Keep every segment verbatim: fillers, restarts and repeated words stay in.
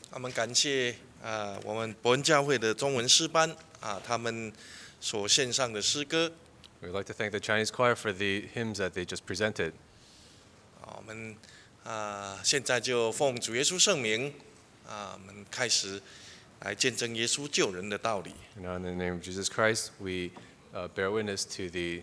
我们感谢啊、我们伯恩教会的中文诗班啊，他们所献上的诗歌 We'd like to thank the Chinese choir for the hymns that they just presented. 啊，我们啊现在就奉主耶稣圣名啊，我们开始来见证耶稣救人的道理。 Now, in the name of Jesus Christ, we uh, bear witness to the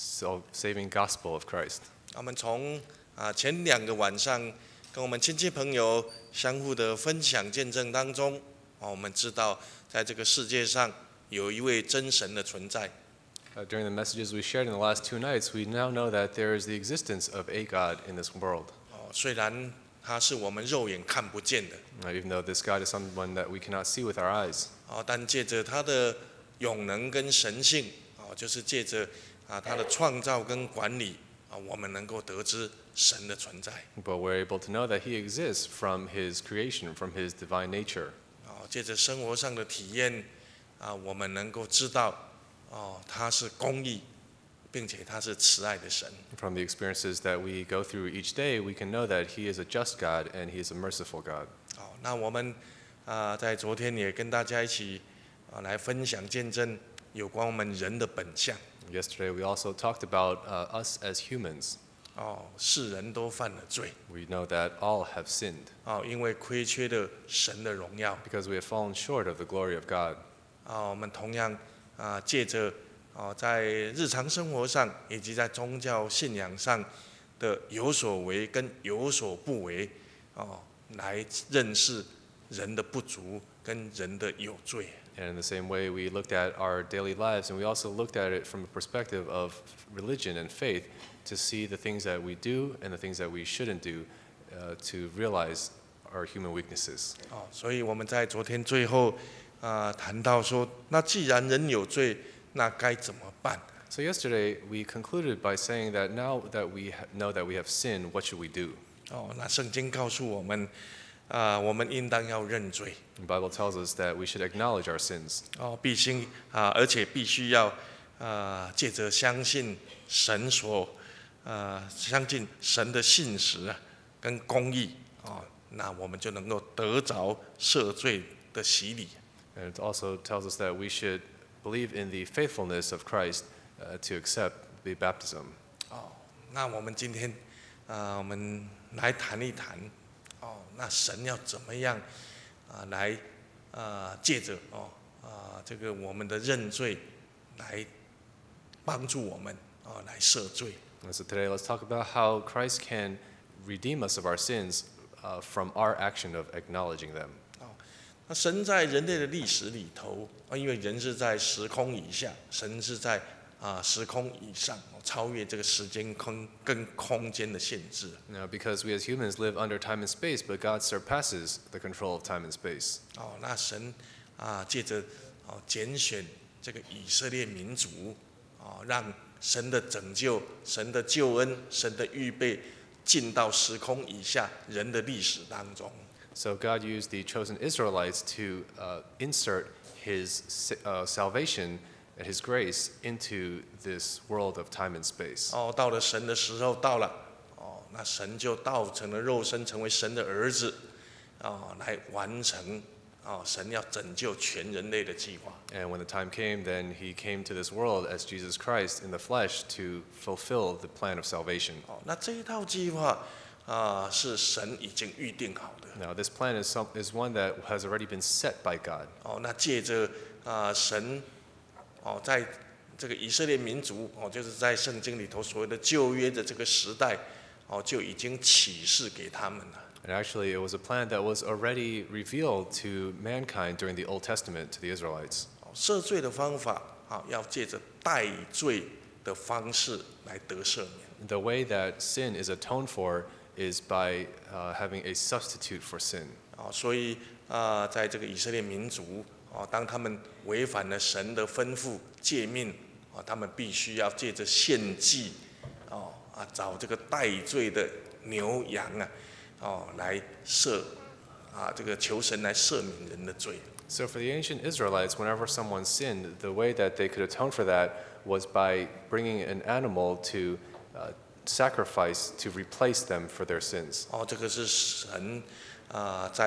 saving gospel of Christ. 我们从啊前两个晚上跟我们亲戚朋友相互的分享见证当中，啊，我们知道在这个世界上有一位真神的存在。 Uh, during the messages we shared in the last two nights, we now know that there is the existence of a God in this world. 哦，虽然他是我们肉眼看不见的， Uh, even though this God is someone that we cannot see with our eyes, 哦，但借着他的永能跟神性，哦，就是借着啊他的创造跟管理，啊，我们能够得知神的存在。 but we're able to know that He exists from His creation, from His divine nature. 哦，借着生活上的体验，啊，我们能够知道，哦，他是公义，并且他是慈爱的神。 From the experiences that we go through each day, we can know that He is a just God and He is a merciful God. 哦，那我们啊在昨天也跟大家一起啊来分享见证有关我们人的本相。 Yesterday, we also talked about uh, us as humans. 哦，世人都犯了罪， We know that all have sinned 哦，因为亏缺了神的荣耀。 because we have fallen short of the glory of God. 啊，我们同样啊，借着啊，在日常生活上以及在宗教信仰上的有所为跟有所不为，哦，来认识人的不足跟人的有罪。 And in the same way, we looked at our daily lives, and we also looked at it from a perspective of religion and faith to see the things that we do and the things that we shouldn't do uh, to realize our human weaknesses. 哦，所以我们在昨天最后啊谈到说，那既然人有罪，那该怎么办？ So yesterday, we concluded by saying that now that we ha- know that we have sinned, what should we do? 哦，那圣经告诉我们，啊，我们应当要认罪。 The Bible tells us that we should acknowledge our sins. 哦，必须啊，而且必须要啊，借着相信神所呃，相信神的信实啊，跟公义哦，那我们就能够得着赦罪的洗礼。 And it also tells us that we should believe in the faithfulness of Christ uh, to accept the baptism. 哦，那我们今天啊，我们来谈一谈哦，那神要怎么样啊，来啊，借着哦啊，这个我们的认罪来帮助我们哦，来赦罪。 And so today, let's talk about how Christ can redeem us of our sins uh, from our action of acknowledging them. 那神在人类的历史里头啊，因为人是在时空以下，神是在啊时空以上，超越这个时间空跟空间的限制。 Now, because we as humans live under time and space, but God surpasses the control of time and space. 哦，那神啊借着哦拣选这个以色列民族，哦让神的拯救、神的救恩、神的预备进到时空以下人的历史当中。 So God used the chosen Israelites to uh, insert His uh, salvation and His grace into this world of time and space. 哦，到了神的时候到了，哦，那神就道成了肉身，成为神的儿子，哦，来完成哦神要拯救全人类的计划。 And when the time came, then He came to this world as Jesus Christ in the flesh to fulfill the plan of salvation. 哦，那这一套计划啊，是神已经预定好的。 Now, this plan is, some, is one that has already been set by God. 哦，那借着啊神哦，在这个以色列民族哦，就是在圣经里头所谓的旧约的这个时代哦，就已经启示给他们了。 And actually, it was a plan that was already revealed to mankind during the Old Testament to the Israelites. 哦，赦罪的方法啊，要借着代罪的方式来得赦免。 The way that sin is atoned for is by uh, having a substitute for sin. 哦，所以啊，在这个以色列民族哦，当他们违反了神的吩咐诫命哦，他们必须要借着献祭哦啊，找这个代罪的牛羊啊哦来赦啊，这个求神来赦免人的罪。 So for the ancient Israelites, whenever someone sinned, the way that they could atone for that was by bringing an animal to uh, sacrifice to replace them for their sins. 哦，这个是神啊、在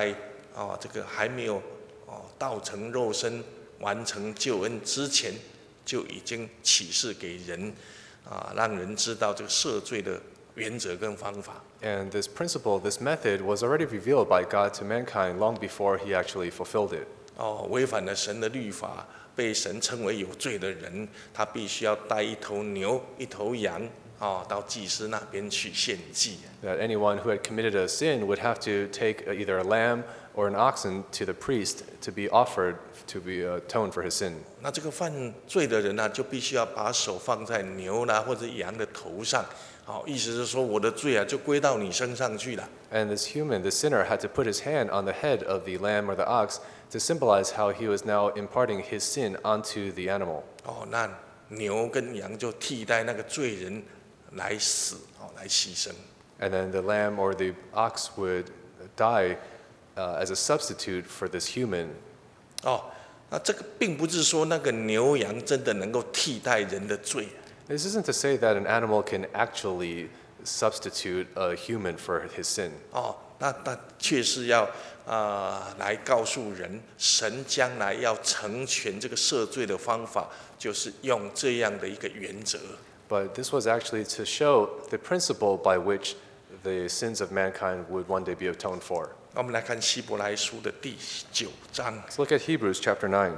哦，这个还没有哦道成肉身、完成救恩之前，就已经启示给人啊，让人知道这个赦罪的原则跟方法。 And this principle, this method, was already revealed by God to mankind long before he actually fulfilled it. 哦，违反了神的律法，被神称为有罪的人，他必须要带一头牛、一头羊，哦，到祭司那边去献祭。 That anyone who had committed a sin would have to take either a lamb or an oxen to the priest to be offered to be atoned for his sin. 那这个犯罪的人呢、啊，就必须要把手放在牛啦或者羊的头上，好、哦，意思是说我的罪啊就归到你身上去了。 And this human, the sinner, had to put his hand on the head of the lamb or the ox to symbolize how he was now imparting his sin onto the animal. 哦，那牛跟羊就替代那个罪人来死，哦，来牺牲。 And then the lamb or the ox would die uh, as a substitute for this human. 哦，那这个并不是说那个牛羊真的能够替代人的罪。 This isn't to say that an animal can actually substitute a human for his sin. 哦，那那却是要啊、呃、来告诉人，神将来要成全这个赦罪的方法，就是用这样的一个原则。 But this was actually to show the principle by which the sins of mankind would one day be atoned for. 我们来看希伯来书的第九章 Let's look at Hebrews chapter nine,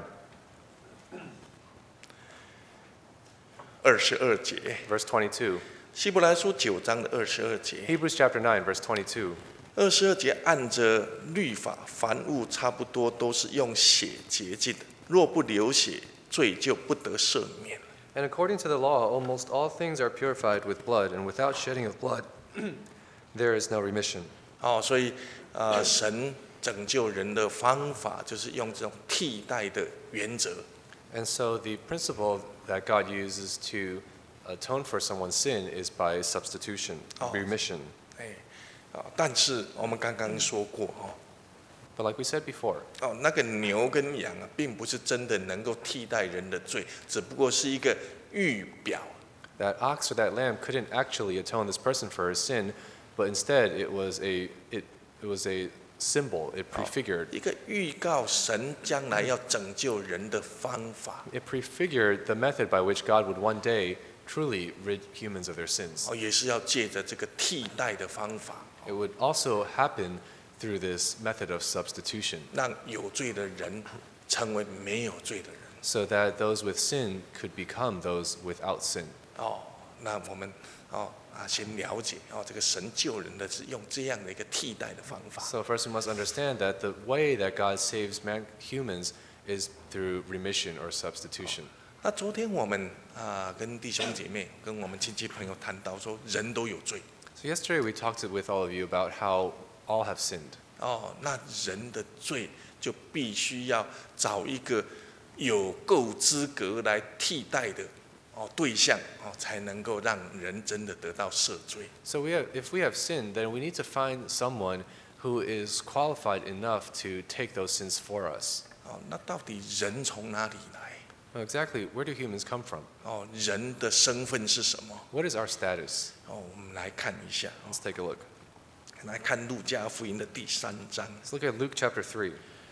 二十二节。 verse twenty-two. 希伯来书九章的二十二节， Hebrews chapter nine, verse twenty-two. 二十二节按着律法，凡物差不多都是用血洁净的，若不流血，罪就不得赦免。 And according to the law, almost all things are purified with blood, and without shedding of blood, there is no remission. 哦，所以呃，神拯救人的方法就是用这种替代的原则。 And so the principle that God uses to atone for someone's sin is by substitution, Oh. remission. 哎，啊，但是我们刚刚说过哦， But like we said before, 哦，那个牛跟羊啊，并不是真的能够替代人的罪，只不过是一个预表。 that ox or that lamb couldn't actually atone this person for his sin, but instead it was a it, it was a symbol. It prefigured 一个预告神将来要拯救人的方法， it prefigured the method by which God would one day truly rid humans of their sins. 哦，也是要借着这个替代的方法， It would also happen through this method of substitution, 让有罪的人成为没有罪的人。 so that those with sin could become those without sin. 哦，那我们哦啊，先了解哦，这个神救人的是用这样的一个替代的方法。 So first we must understand that the way that God saves man, humans is through remission or substitution. 那昨天我们啊跟弟兄姐妹、跟我们亲戚朋友谈到说，人都有罪 So yesterday we talked with all of you about how all have sinned. 哦，那人的罪就必须要找一个有够资格来替代的哦对象哦，才能够让人真的得到赦罪。 So we have, if we have sinned, then we need to find someone who is qualified enough to take those sins for us. 哦，那到底人从哪里来？ Well, exactly, where do humans come from? 哦，人的身份是什么？ What is our status? 哦，我们来看一下， Let's take a look. 来看路加福音的第三章。 Let's look at Luke chapter three.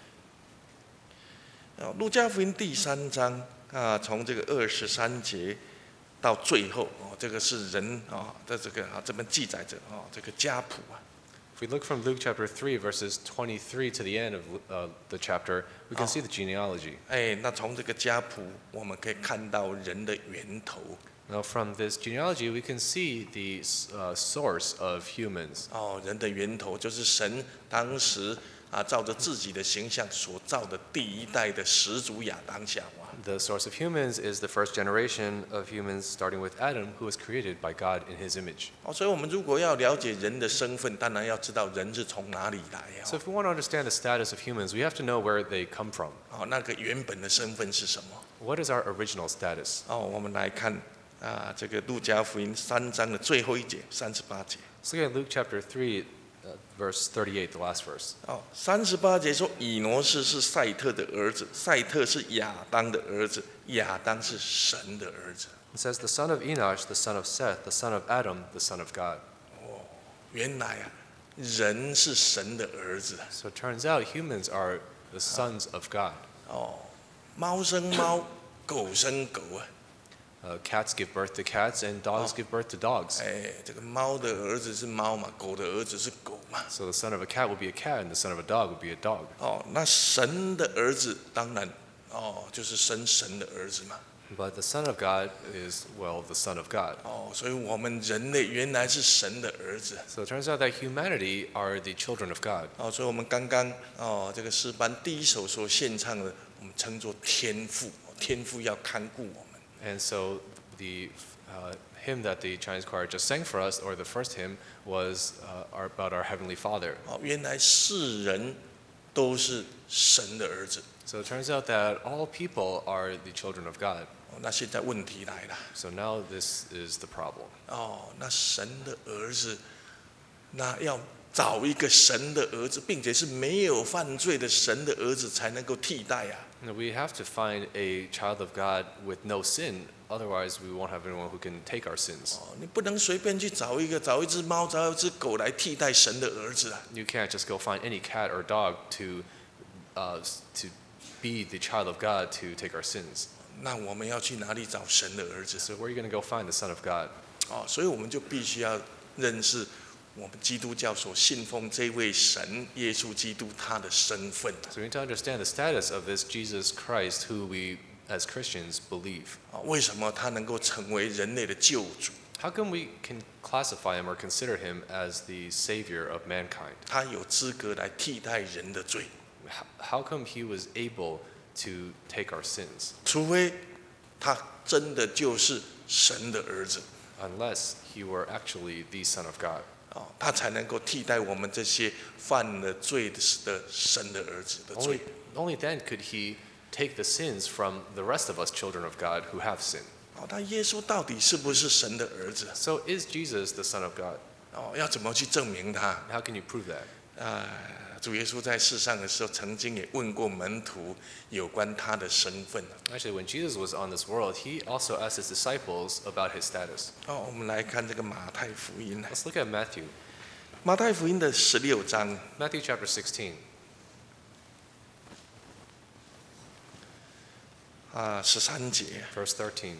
哦，路加福音第三章啊，从这个二十三节到最后哦，这个是人啊的这个啊这边记载着哦，这个家谱啊。 If we look from Luke chapter three, verses twenty-three to the end of uh, the chapter, we can Oh. see the genealogy. 哎，那从这个家谱我们可以看到人的源头 Now, from this genealogy, we can see the uh, source of humans. 哦，人的源头就是神当时啊照着自己的形象所造的第一代的始祖亚当夏娃。 The source of humans is the first generation of humans, starting with Adam, who was created by God in his image. 哦，所以我们如果要了解人的身份，当然要知道人是从哪里来 So 哦。 if we want to understand the status of humans, we have to know where they come from. 哦，那个原本的身份是什么？ What is our original status? 哦，我们来看啊，这个路加福音三章的最后一节，三十八节。 Let's look at Luke chapter three, uh, verse thirty-eight, the last verse. 哦，三十八节说，以挪士是赛特的儿子，赛特是亚当的儿子，亚当是神的儿子。 It says, the son of Enosh, the son of Seth, the son of Adam, the son of God. 原来啊， 人是神的儿子。 So it turns out humans are the sons of God. 哦，猫生猫，狗生狗啊。 Uh, cats give birth to cats, and dogs give birth to dogs. 哎，这个猫的儿子是猫嘛，狗的儿子是狗嘛。 So the son of a cat will be a cat, and the son of a dog will be a dog. 哦，那神的儿子当然哦，就是生神的儿子嘛。 But the son of God is, well, the son of God. 哦，所以我们人类原来是神的儿子。 So it turns out that humanity are the children of God. 哦，所以我们刚刚哦这个诗班第一首所献唱的，我们称作天父，天父要看顾我们。 And so the uh, hymn that the Chinese choir just sang for us, or the first hymn, was uh, our, about our Heavenly Father. 哦，原来世人都是神的儿子。 So it turns out that all people are the children of God. 哦，那现在问题来了。 So now this is the problem. 哦，那神的儿子，那要找一个神的儿子，并且是没有犯罪的神的儿子，才能够替代啊。 Now, we have to find a child of God with no sin, otherwise we won't have anyone who can take our sins. 哦，你不能随便去找一个找一只猫、找一只狗来替代神的儿子啊。 You can't just go find any cat or dog to, uh, to be the child of God to take our sins. 那我们要去哪里找神的儿子？ So where are you going to go find the Son of God? 哦，所以我们就必须要认识我们基督教所信奉这位神耶稣基督他的身份。 So we need to understand the status of this Jesus Christ who we as Christians believe. 啊，为什么他能够成为人类的救主？ How come we can classify him or consider him as the savior of mankind? 他有资格来替代人的罪， How- How come he was able to take our sins? 除非他真的就是神的儿子。 Unless he were actually the Son of God. 哦，他才能够替代我们这些犯了罪的的神的儿子的 Only, 罪。 only then could he take the sins from the rest of us children of God who have sinned. 哦，那耶稣到底是不是神的儿子？ So is Jesus the Son of God? 哦，要怎么去证明他？ How can you prove that? 啊，主耶稣在世上的时候，曾经也问过门徒有关他的身份。 Actually, when Jesus was on this world, he also asked his disciples about his status. 哦，我们来看这个马太福音。 Let's look at Matthew. 马太福音的十六章 Matthew chapter sixteen, 啊十三节。 verse thirteen.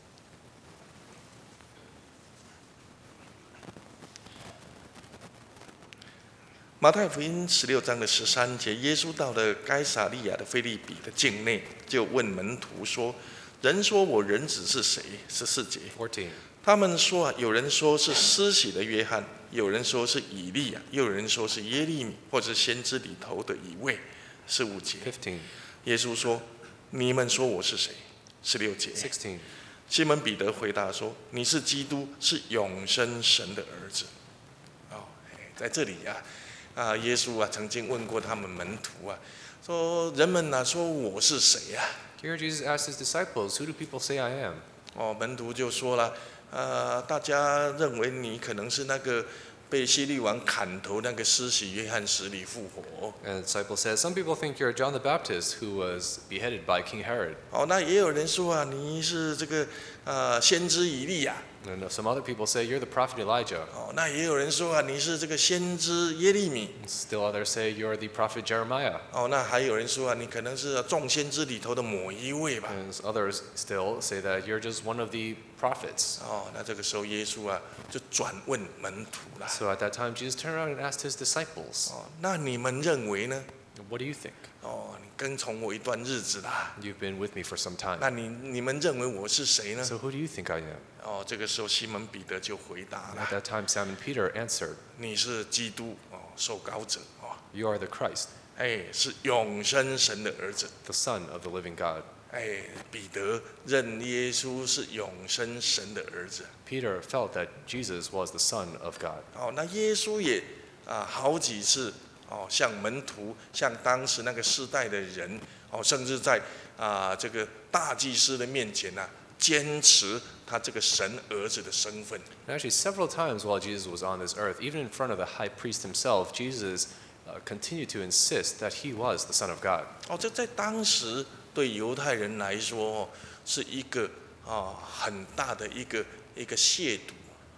马太福音十六章的十三节，耶稣到了该撒利亚的腓利比的境内，就问门徒说：“人说我人子是谁？”十四节， fourteen. 他们说啊，有人说是施洗的约翰，有人说是以利亚，又有人说是耶利米，或者先知里头的一位。十五节， fifteen. 耶稣说：“你们说我是谁？”十六节， sixteen. 西门彼得回答说：“你是基督，是永生神的儿子。”哦，哎在这里啊，啊，耶稣啊曾经问过他们门徒啊，说人们呐、啊、说我是谁呀、啊？ Here Jesus asked his disciples, "Who do people say I am?" 哦，门徒就说了，呃，大家认为你可能是那个被希律王砍头那个施洗约翰死里复活。 And the disciple says, "Some people think you're John the Baptist who was beheaded by King Herod." 哦，那也有人说啊，你是这个呃先知以利亚。 And some other people say you're the prophet Elijah. 哦，那也有人说啊，你是这个先知耶利米。 Still others say you're the prophet Jeremiah. 哦，那还有人说啊，你可能是众先知里头的某一位吧。 And others still say that you're just one of the prophets. 哦，那这个时候耶稣啊就转问门徒了。 So at that time, Jesus turned around and asked his disciples, 哦，那你们认为呢？ "What do you think? 哦，你跟从我一段日子啦。 You've been with me for some time. 那你你们认为我是谁呢？ So who do you think I am?" 哦，这个时候西门彼得就回答 And at 了 that time, Simon Peter answered, 你是基督哦，受膏者哦， "You are the Christ, 哎，是永生神的儿子。 the Son of the living God." 哎，彼得认耶稣是永生神的儿子。 Peter felt that Jesus was the Son of God. 哦，那耶稣也啊好几次哦向门徒，向当时那个世代的人哦，甚至在啊这个大祭司的面前呐、啊，坚持他这个神儿子的身份。 And actually, several times while Jesus was on this earth, even in front of the high priest himself, Jesus uh, continued to insist that he was the Son of God. 哦，这在当时对犹太人来说，哦，是一个啊很大的一个一个亵渎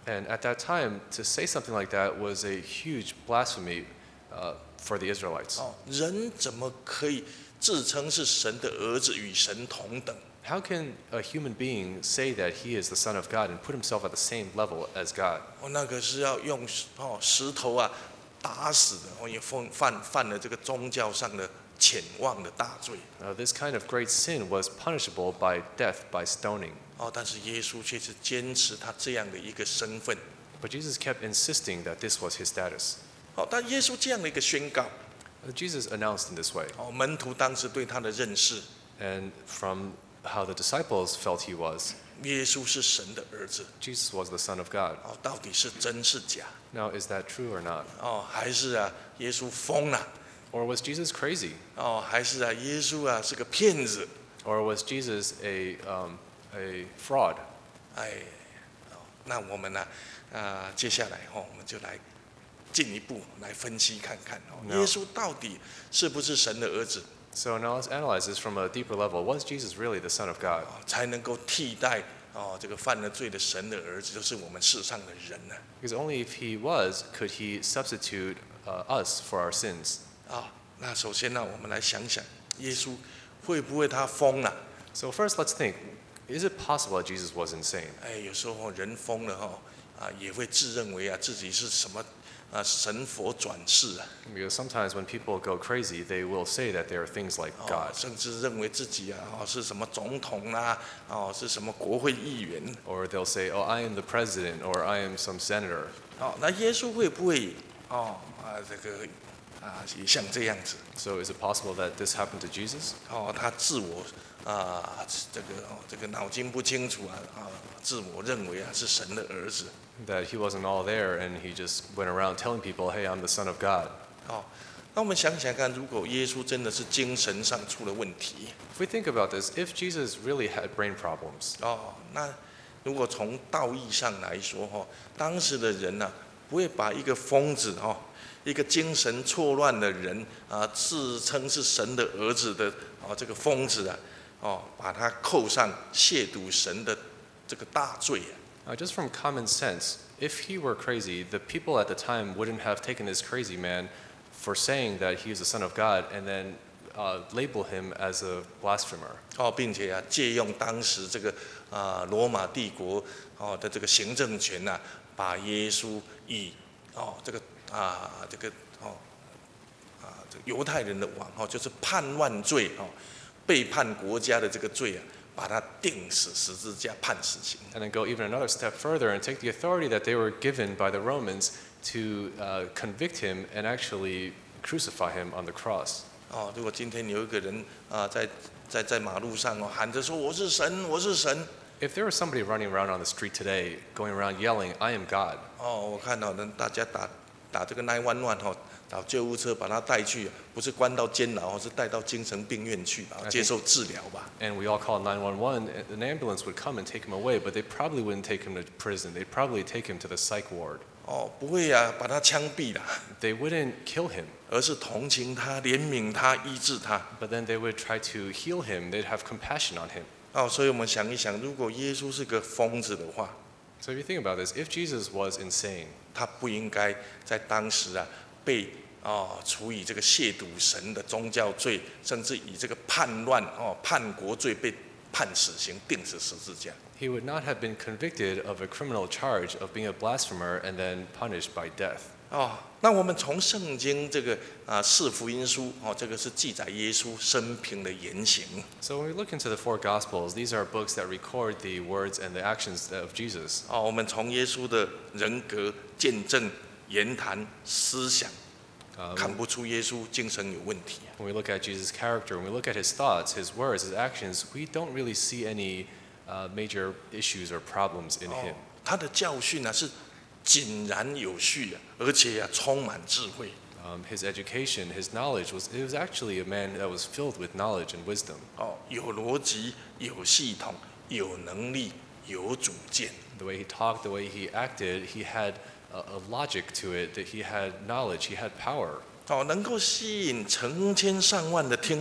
And at that time, to say something like that was a huge blasphemy uh, for the Israelites. 哦，人怎么可以自称是神的儿子，与神同等？ How can a human being say that he is the Son of God and put himself at the same level as God? 哦，那个是要用哦石头啊打死的，哦，也犯犯犯了这个宗教上的浅妄的大罪。 Now, this kind of great sin was punishable by death, by stoning. 哦，但是耶稣却是坚持他这样的一个身份。 But Jesus kept insisting that this was his status. 哦，但耶稣这样的一个宣告， Uh, Jesus announced in this way, 哦，门徒当时对他的认识， and from how the disciples felt he was, 耶稣是神的儿子。 Jesus was the Son of God. 哦，到底是真是假？ Now, is that true or not? 哦，还是啊，耶稣疯了？ Or was Jesus crazy? 哦，还是啊，耶稣啊是个骗子？ Or was Jesus a, um, a fraud? 哎，哦，那我们呢？啊、接下来哦，我们就来进一步来分析看看哦， No. 耶稣到底是不是神的儿子？ So now let's analyze this from a deeper level. Was Jesus really the Son of God? 哦，才能够替代哦这个犯了罪的神的儿子，就是我们世上的人呢？ Because only if he was could he substitute uh, us for our sins. 啊、那首先呢，我们来想想，耶稣会不会他疯了？ So first, let's think, is it possible that Jesus was insane? 哎，有时候人疯了哈、啊，也会自认为啊自己是什么啊神佛转世啊， Because sometimes when people go crazy, they will say that they are things like 哦 God. 甚至认为自己啊哦是什么总统啦、哦是什么国会议员。 Or they'll say, oh, I am the president, or I am some senator. 哦，那耶稣会不会哦啊这个啊也像这样子？ So is it possible that this happened to Jesus? 哦，他自我啊这个哦这个脑筋不清楚啊啊，自我认为啊是神的儿子。 That he wasn't all there and he just went around telling people, hey, I'm the Son of God. 哦，那我们想想看，如果耶稣真的是精神上出了问题， If we think about this, if Jesus really had brain problems, 哦，那如果从道义上来说，哈、哦，当时的人呢、不会把一个疯子，哦，一个精神错乱的人啊，自称是神的儿子的，哦，这个疯子啊，哦，把他扣上亵渎神的这个大罪啊。 uh, just from common sense, if he were crazy, the people at the time wouldn't have taken this crazy man for saying that he is the Son of God and then uh, label him as a blasphemer. 哦，并且啊，借用当时这个啊罗马帝国哦的这个行政权呐、把耶稣以哦这个啊这个哦啊这个犹太人的王哦，就是叛乱罪哦，背叛国家的这个罪啊，把他钉死十字架判死刑。 And then go even another step further and take the authority that they were given by the Romans to uh, convict him and actually crucify him on the cross. 哦，如果今天有一个人啊在在在马路上哦喊着说我是神，我是神。 If there was somebody running around on the street today, going around yelling, I am God, 哦，我看到人大家打打这个nine one one哦，打救护车把他带去，不是关到监牢，是带到精神病院去吧，接受治疗吧。 and we all call nine one one, an ambulance would come and take him away, but they probably wouldn't take him to prison. They'd probably take him to the psych ward. 哦，不会啊，把他枪毙啦， They wouldn't kill him, 而是同情他、怜悯他、医治他。 but then they would try to heal him. They'd have compassion on him. 哦，所以我们想一想，如果耶稣是个疯子的话， So if you think about this, if Jesus was insane, 他不应该在当时啊被哦处以这个亵渎神的宗教罪，甚至以这个叛乱哦叛国罪被判死刑，钉死十字架。 he would not have been convicted of a criminal charge of being a blasphemer and then punished by death. 哦，那我们从圣经这个啊四福音书哦，这个是记载耶稣生平的言行。 So when we look into the four Gospels, these are books that record the words and the actions of Jesus. 哦，我们从耶稣的人格、见证、言谈、思想， Uh, 看不出耶稣精神有问题。 when we look at Jesus' character, when we look at his thoughts, his words, his actions, we don't really see any uh, major issues or problems in 哦 him. 他的教训呢是井然有序啊，而且啊充满智慧。 Um, his education, his knowledge was, it was actually a man that was filled with knowledge and wisdom. 哦，有逻辑，有系统，有能力，有主见。 The way he talked, the way he acted, he had a, a logic to it, that he had knowledge, he had power. 哦，能够吸引成千上万的听众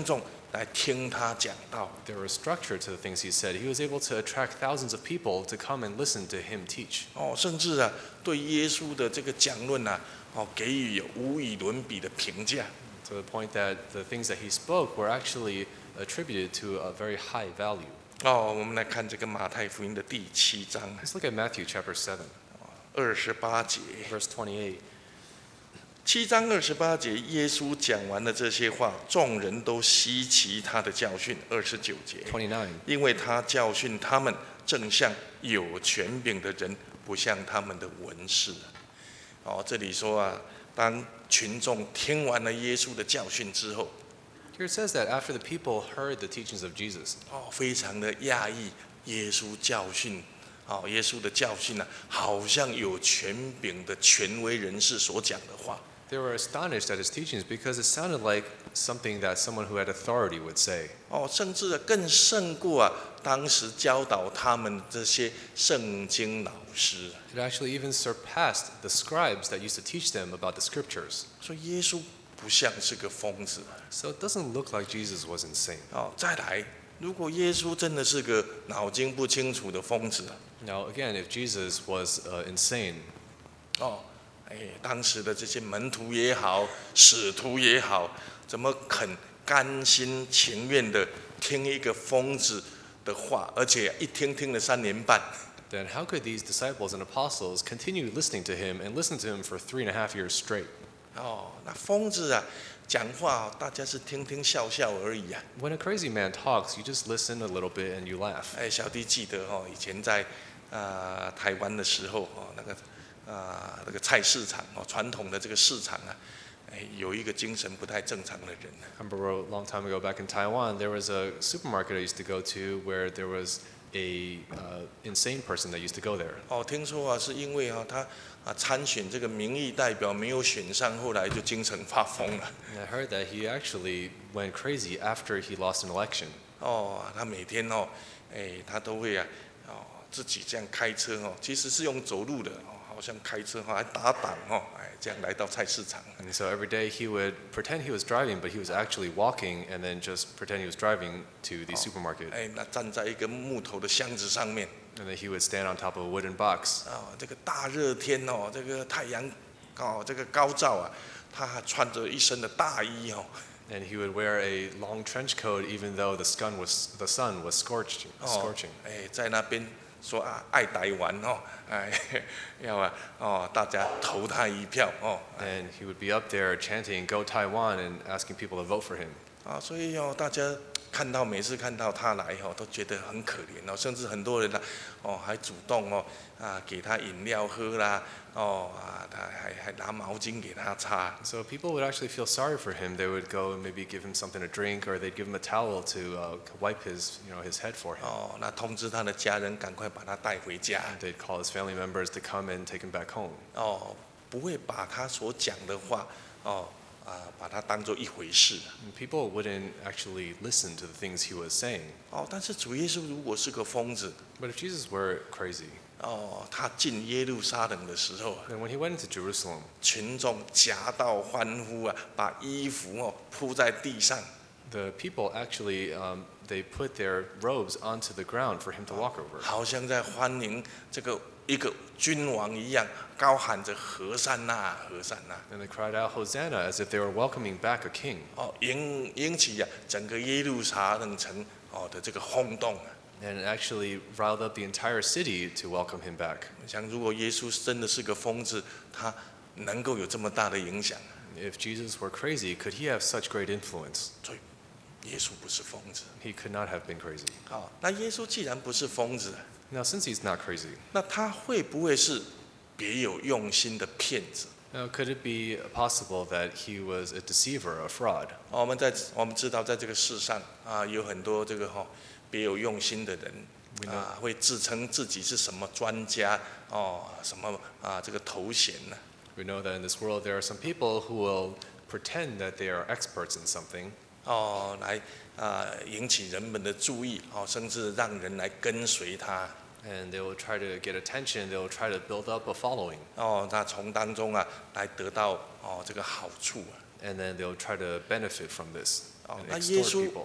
来听他讲道。 There was structure to the things he said. He was able to attract thousands of people to come and listen to him teach. 哦，甚至啊，对耶稣的这个讲论啊，哦，给予有无与伦比的评价。 To the point that the things that he spoke were actually attributed to a very high value. 哦，我们来看这个马太福音的第七章 Let's look at Matthew chapter seven, 二十八节。 verse twenty-eight. 七章二十八节，耶稣讲完了这些话，众人都稀奇他的教训。二十九节， twenty-nine. 因为他教训他们，正像有权柄的人，不像他们的文士。哦，这里说啊，当群众听完了耶稣的教训之后， Here it says that after the people heard the teachings of Jesus, 哦，非常的讶异，耶稣教训，哦，耶稣的教训呢、啊，好像有权柄的权威人士所讲的话。 they were astonished at his teachings because it sounded like something that someone who had authority would say. 哦，甚至更胜过啊，当时教导他们这些圣经老师。 It actually even surpassed the scribes that used to teach them about the scriptures. 所以耶稣不像是个疯子。 So it doesn't look like Jesus was insane. 哦，再来，如果耶稣真的是个脑筋不清楚的疯子， Now, again, if Jesus was uh, insane, 哦，哎，当时的这些门徒也好，使徒也好，怎么肯甘心情愿的听一个疯子的话，而且一听听了三年半？ then how could these disciples and apostles continue listening to him and listen to him for three and a half years straight? 哦，那疯子啊，讲话大家是听听笑笑而已啊。 When a crazy man talks, you just listen a little bit and you laugh. 哎，小弟记得哦，以前在啊、呃、台湾的时候哦，那个啊、呃、那个菜市场哦，传统的这个市场啊，哎，有一个精神不太正常的人。 I remember a long time ago back in Taiwan, there was a supermarket I used to go to where there was a uh, insane person that used to go there. 哦，听说啊，是因为啊他啊参选这个民意代表没有选上，后来就精神发疯了。 And I heard that he actually went crazy after he lost an election. 哦，他每天哦，哎，他都会啊，哦自己这样开车哦，其实是用走路的哦，好像开车哈、哦，还打档哦，哎，这样来到菜市场。 And so every day he would pretend he was driving, but he was actually walking and then just pretend he was driving to the supermarket. 哎，那站在一个木头的箱子上面。 And then he would stand on top of a wooden box. 哦，这个大热天哦，这个太阳哦，这个高照啊，他还穿着一身的大衣哦。 And he would wear a long trench coat even though the sun was, the sun was scorching. 哦 scorching.， 哎，在那边说啊，爱台湾哦，哎，要啊，哦，大家投他一票哦。 And he would be up there chanting, "Go Taiwan," and asking people to vote for him. 啊，所以哦，大家看到每次看到他来哦，都觉得很可怜哦，甚至很多人呢、哦，还主动哦啊给他饮料喝啦，哦啊，他还还拿毛巾给他擦。 So people would actually feel sorry for him. They would go and maybe give him something to drink, or they'd give him a towel to uh, wipe his, you know, his head for him. 哦，那通知他的家人赶快把他带回家。 They'd call his family members to come and take him back home. 哦，不会把他所讲的话哦啊把它当做一回事。 And people wouldn't actually listen to the things he was saying. 哦，但是主耶稣如果是个疯子， But if Jesus were crazy, 哦，他进耶路撒冷的时候， then when he went into Jerusalem, 群众夹道欢呼啊，把衣服哦铺在地上。 the people actually um, they put their robes onto the ground for him to walk over. 好像在欢迎这个一个君王一样，高喊着和散那，和散那。 And they cried out Hosanna as if they were welcoming back a king. 哦，引引起啊整个耶路撒冷城哦的这个轰动啊。 And it actually riled up the entire city to welcome him back. 想如果耶稣真的是个疯子，他能够有这么大的影响？ If Jesus were crazy, could he have such great influence? 所以耶稣不是疯子。 He could not have been crazy. 好，那耶稣既然不是疯子， Now, since he's not crazy, 那他会不会是别有用心的骗子？ now could it be possible that he was a deceiver, a fraud? 哦我们在我们知道，在这个世上啊，有很多这个哈、别有用心的人 We know. 啊，会自称自己是什么专家哦，什么啊这个头衔呢、 We know that in this world there are some people who will pretend that they are experts in something, 哦，来啊引起人们的注意哦，甚至让人来跟随他 and they will try to get attention, they will try to build up a following, 哦，那从当中啊来得到哦这个好处啊。 and then they'll try to benefit from this 哦， and 那耶 extort 稣 people.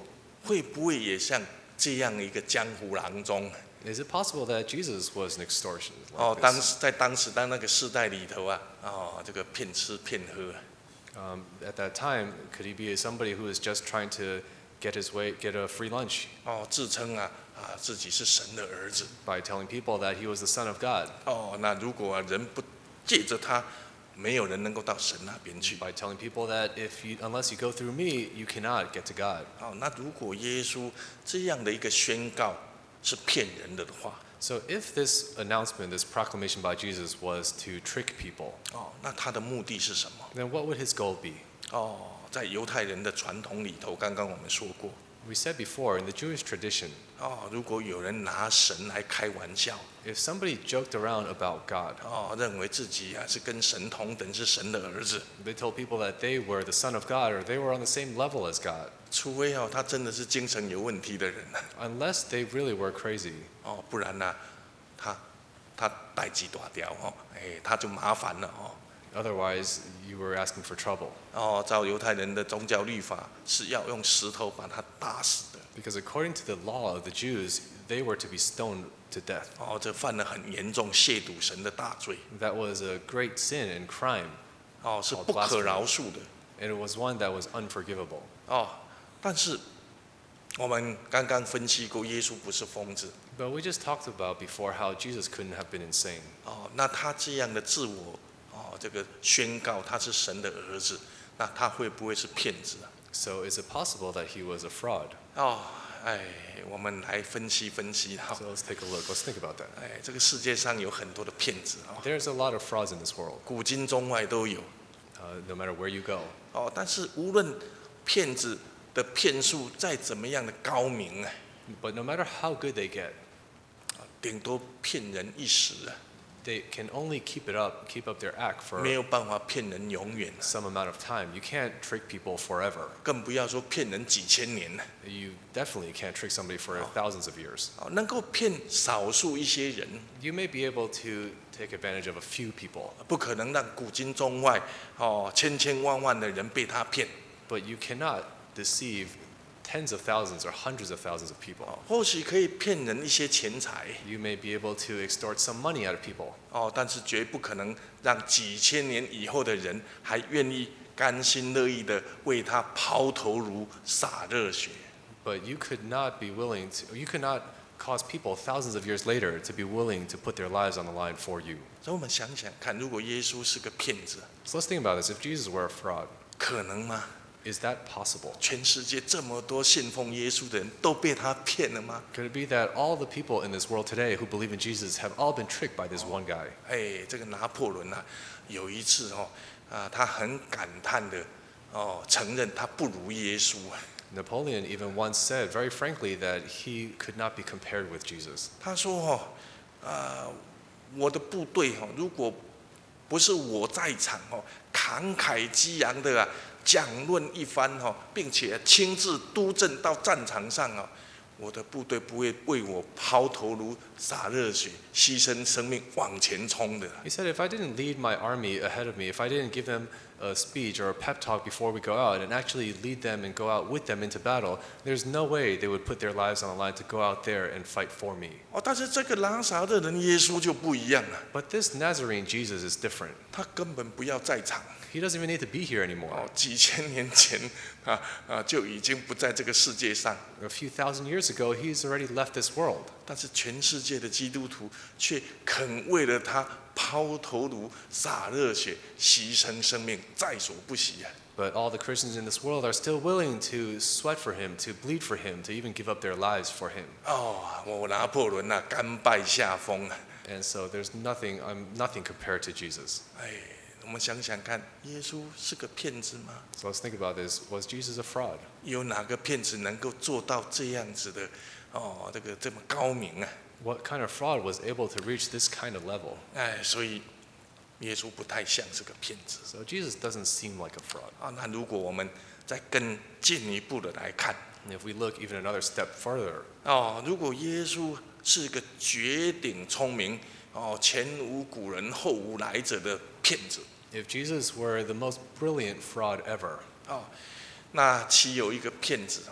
会不会也像这样一个江湖郎中？ Is it possible that Jesus was an extortionist 哦， like 当 this? 时在当时当那个世代里头啊，哦，这个骗吃骗喝。 Um, at that time, could he be somebody who is just trying to get his way, get a free lunch 哦，自称啊啊自己是神的儿子。 by telling people that he was the Son of God, 哦，那如果、啊、人不借着他，没有人能够到神那边去。 by telling people that if you, unless you go through me, you cannot get to God. 哦，那如果耶稣这样的一个宣告是骗人的的话， So if this announcement, this proclamation by Jesus was to trick people, 哦，那他的目的是什么？ then what would his goal be? 哦，在犹太人的传统里头，刚刚我们说过， We said before, in the Jewish tradition, 哦，如果有人拿神来开玩笑， if somebody joked around about God, 哦，认为自己啊是跟神同等，是神的儿子， they told people that they were the Son of God or they were on the same level as God, 除非哦他真的是精神有问题的人， unless they really were crazy. 哦，不然呢、他他代志大条哦，哎，他就麻烦了哦。 Otherwise, you were asking for trouble. 哦，照犹太人的宗教律法是要用石头把他打死的。 Because according to the law of the Jews, they were to be stoned to death. 哦，这犯了很严重亵渎神的大罪。 That was a great sin and crime, 哦，是不可饶恕的。 and it was one that was unforgivable. 哦，但是我们刚刚分析过，耶稣不是疯子。 But we just talked about before how Jesus couldn't have been insane. 哦，那他这样的自我哦，这个宣告他是神的儿子，那他会不会是骗子啊？ So is it possible that he was a fraud? 哦，哎，我们来分析分析哈。 So let's take a look. Let's think about that. 哎，这个世界上有很多的骗子啊、哦， There's a lot of frauds in this world, 古今中外都有。 uh, no matter where you go. 哦，但是无论骗子的骗术再怎么样的高明啊， But no matter how good they get, 顶多骗人一时啊， they can only keep it up, keep up their act for 没有办法骗人永远啊， some amount of time. You can't trick people forever. 更不要说骗人几千年了。 You definitely can't trick somebody for thousands of years. 哦，能够骗少数一些人， You may be able to take advantage of a few people, 不可能让古今中外哦千千万万的人被他骗。 but you cannot deceive tens of thousands or hundreds of thousands of people. 哦，或许可以骗人一些钱财 You may be able to extort some money out of people, 哦，但是绝不可能让几千年以后的人还愿意甘心乐意的为他抛头颅、洒热血。 but you could not be willing to, you could not cause people thousands of years later to be willing to put their lives on the line for you. 所以我们想想看，如果耶稣是个骗子， So let's think about this. If Jesus were a fraud, 可能吗？ is that possible? 全世界这么多信奉耶稣的人都被他骗了吗？ Could it be that all the people in this world today who believe in Jesus have all been tricked by this one guy? 哎，这个拿破仑啊，有一次哦，啊，他很感叹的哦，承认他不如耶稣啊。 Napoleon even once said very frankly that he could not be compared with Jesus. 他说哦，啊，我的部队哦，如果不是我在场哦，慷慨激昂的啊讲论一番哦，并且亲自督政到战场上啊，我的部队不会为我抛头颅、洒热血、牺牲生命往前冲的。 He said, if I didn't lead my army ahead of me, if I didn't give them a speech or a pep talk before we go out and actually lead them and go out with them into battle, there's no way they would put their lives on the line to go out there and fight for me. 哦，但是这个拉撒的人耶稣就不一样了， But this Nazarene Jesus is different. 他根本不要在场。 He doesn't even need to be here 哦 anymore.， 几千年前啊啊就已经不在这个世界上， A few thousand years ago, he's already left this world. 但是全世界的基督徒却肯为了他抛头颅、洒热血、牺牲生命，在所不惜啊！ But all the Christians in this world are still willing to sweat for him, to bleed for him, to even give up their lives for him. 哦，我拿破仑啊，甘拜下风啊！ And so there's nothing, I'm nothing compared to Jesus. 哎，我们想想看，耶稣是个骗子吗？ So let's think about this. Was Jesus a fraud? 有哪个骗子能够做到这样子的？哦，这个这么高明啊！ What kind of fraud was able to reach this kind of level? 哎，所以耶稣不太像是个骗子 So Jesus doesn't seem like a fraud. 啊。那如果我们再更进一步的来看， And if we look even another step further, 哦，如果耶稣是个绝顶聪明哦，前无古人后无来者的骗子 if Jesus were the most brilliant fraud ever, 哦，那岂有一个骗子哦，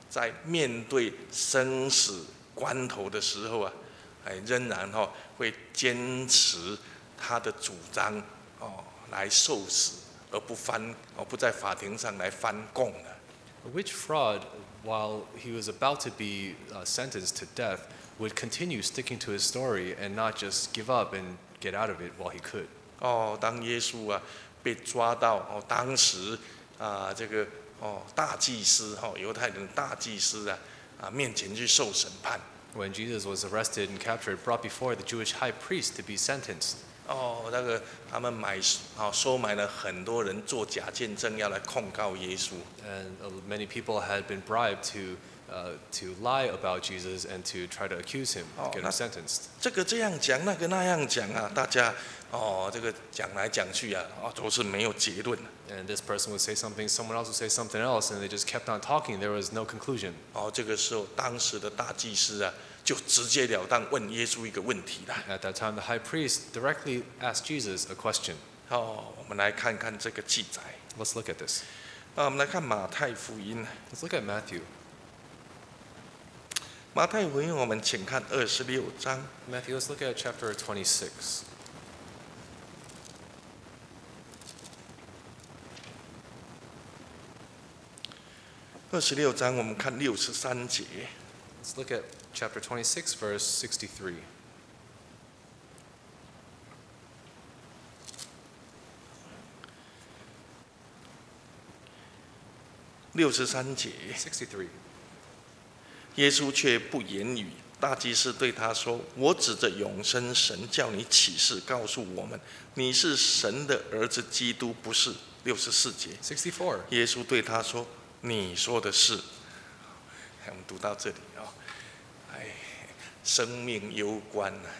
在面对生死关头的时候啊，哎，仍然哈、哦、会坚持他的主张哦，来受死，而不翻哦，不在法庭上来翻供的。 Which fraud, while he was about to be uh, sentenced to death, would continue sticking to his story and not just give up and get out of it while he could? 哦，当耶稣啊被抓到哦，当时啊这个哦大祭司哈、哦、犹太人大祭司啊啊面前去受审判。 When Jesus was arrested and captured, brought before the Jewish high priest to be sentenced. 哦，那个他们买啊收买了很多人做假见证，要来控告耶稣。 And uh, many people had been bribed to uh, to lie about Jesus and to try to accuse him, Oh, get him that- sentenced. 这个这样讲，那个那样讲啊，大家哦这个讲来讲去啊，哦都是没有结论。 And this person would say something, someone else would say something else, and they just kept on talking. There was no conclusion. 哦，这个时候当时的大祭司啊，就直截了当问耶稣一个问题啦。 At that time, the high priest directly asked Jesus a question. 哦，我们来看看这个记载。 Let's look at this. 啊，我们来看马太福音。 Let's look at Matthew. 马太福音，我们请看二十六章。 Matthew, let's look at chapter twenty-six. 二十六章，我们看六十三节。 Let's look at chapter twenty-six, verse sixty-three. 六十三节， sixty-three. 耶稣却不言语。大祭司对他说：“我指着永生神叫你起誓，告诉我们，你是神的儿子基督，不是？”六十四节， sixty-four. 耶稣对他说：“你说的是。”我们读到这里啊、哦，哎，生命攸关啊。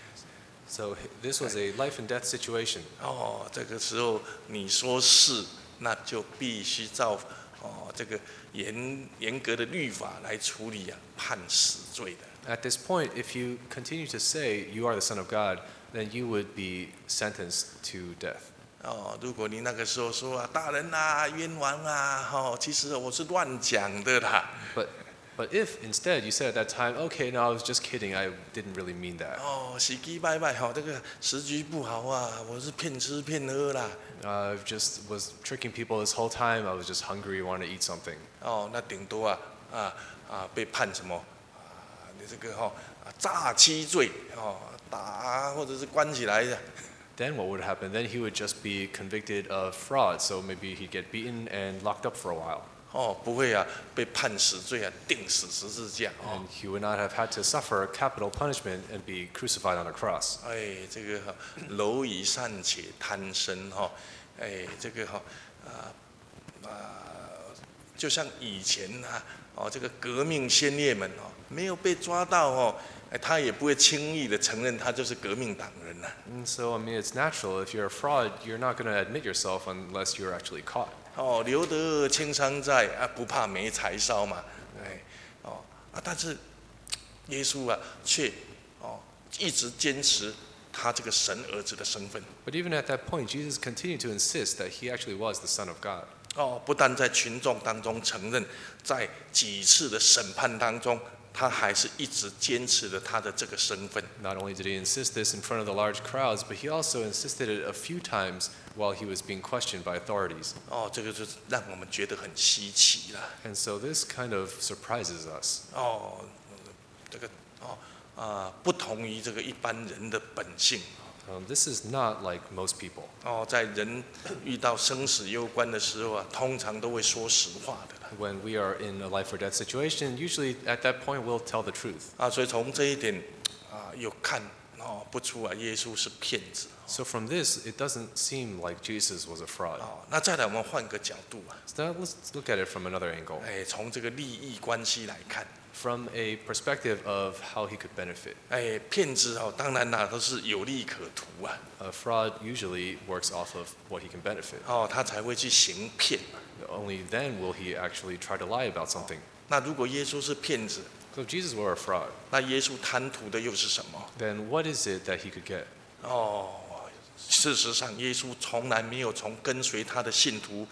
So this was a life and death situation. 哦，这个时候你说是，那就必须照哦这个严严格的律法来处理啊，判死罪的。 At this point, if you continue to say you are the Son of God, then you would be sentenced to death. 哦，如果你那个时候说啊，大人啊，冤枉啊，哦，其实我是乱讲的啦。 But, but if instead you said at that time, okay, no, I was just kidding, I didn't really mean that. 哦，喜鸡拜拜，哈、哦，这个时局不好啊，我是骗吃骗喝啦。 I just was tricking people this whole time. I was just hungry, wanted to eat something. 哦，那顶多啊啊啊被判什么啊？你这个哈、哦、啊诈欺罪哦，打或者是关起来的。 Then what would happen? Then he would just be convicted of fraud. So maybe he'd get beaten and locked up for a while. 哦，不会啊，被判死罪啊，钉死十字架哦。 And he would not have had to suffer capital punishment and be crucified on a cross. 哎，这个哈蝼蚁尚且贪生哈，哎，这个哈啊啊，就像以前啊，哦，这个革命先烈们哦，没有被抓到哦，哎，他也不会轻易的承认他就是革命党人呐、 And so, I mean, it's natural. If you're a fraud, you're not going to admit yourself unless you're actually caught. 哦，留得青山在啊，不怕没柴烧嘛，哎，哦啊，但是耶稣啊，却哦一直坚持他这个神儿子的身份。 But even at that point, Jesus continued to insist that he actually was the Son of God. 哦，不但在群众当中承认，在几次的审判当中，他还是一直坚持着他的这个身份。 Not only did he insist this in front of the large crowds, but he also insisted it a few times while he was being questioned by authorities. 哦，这个就是让我们觉得很稀奇啦。 And so this kind of surprises us. 哦，这个哦啊、不同于这个一般人的本性。 Um, this is not like most people. 哦，在人遇到生死攸关的时候啊，通常都会说实话的啦。 When we are in a life or death situation, usually at that point we'll tell the truth. 啊，所以从这一点啊，有看哦不出啊，耶稣是骗子。 So from this, it doesn't seem like Jesus was a fraud. 哦，那再来我们换个角度啊， So now let's look at it from another angle. 哎，从这个利益关系来看。 From a perspective of how he could benefit. 哎，骗子哦，当然啦，都是有利可图啊， A fraud usually works off of what he can benefit. 哦，他才会去行骗嘛。 Only then will he actually try to lie about something. 那如果耶稣是骗子， So if Jesus were a fraud, 那耶稣贪图的又是什么？ then what is it that he could get? 哦，事实上，耶稣从来没有从跟随他的信徒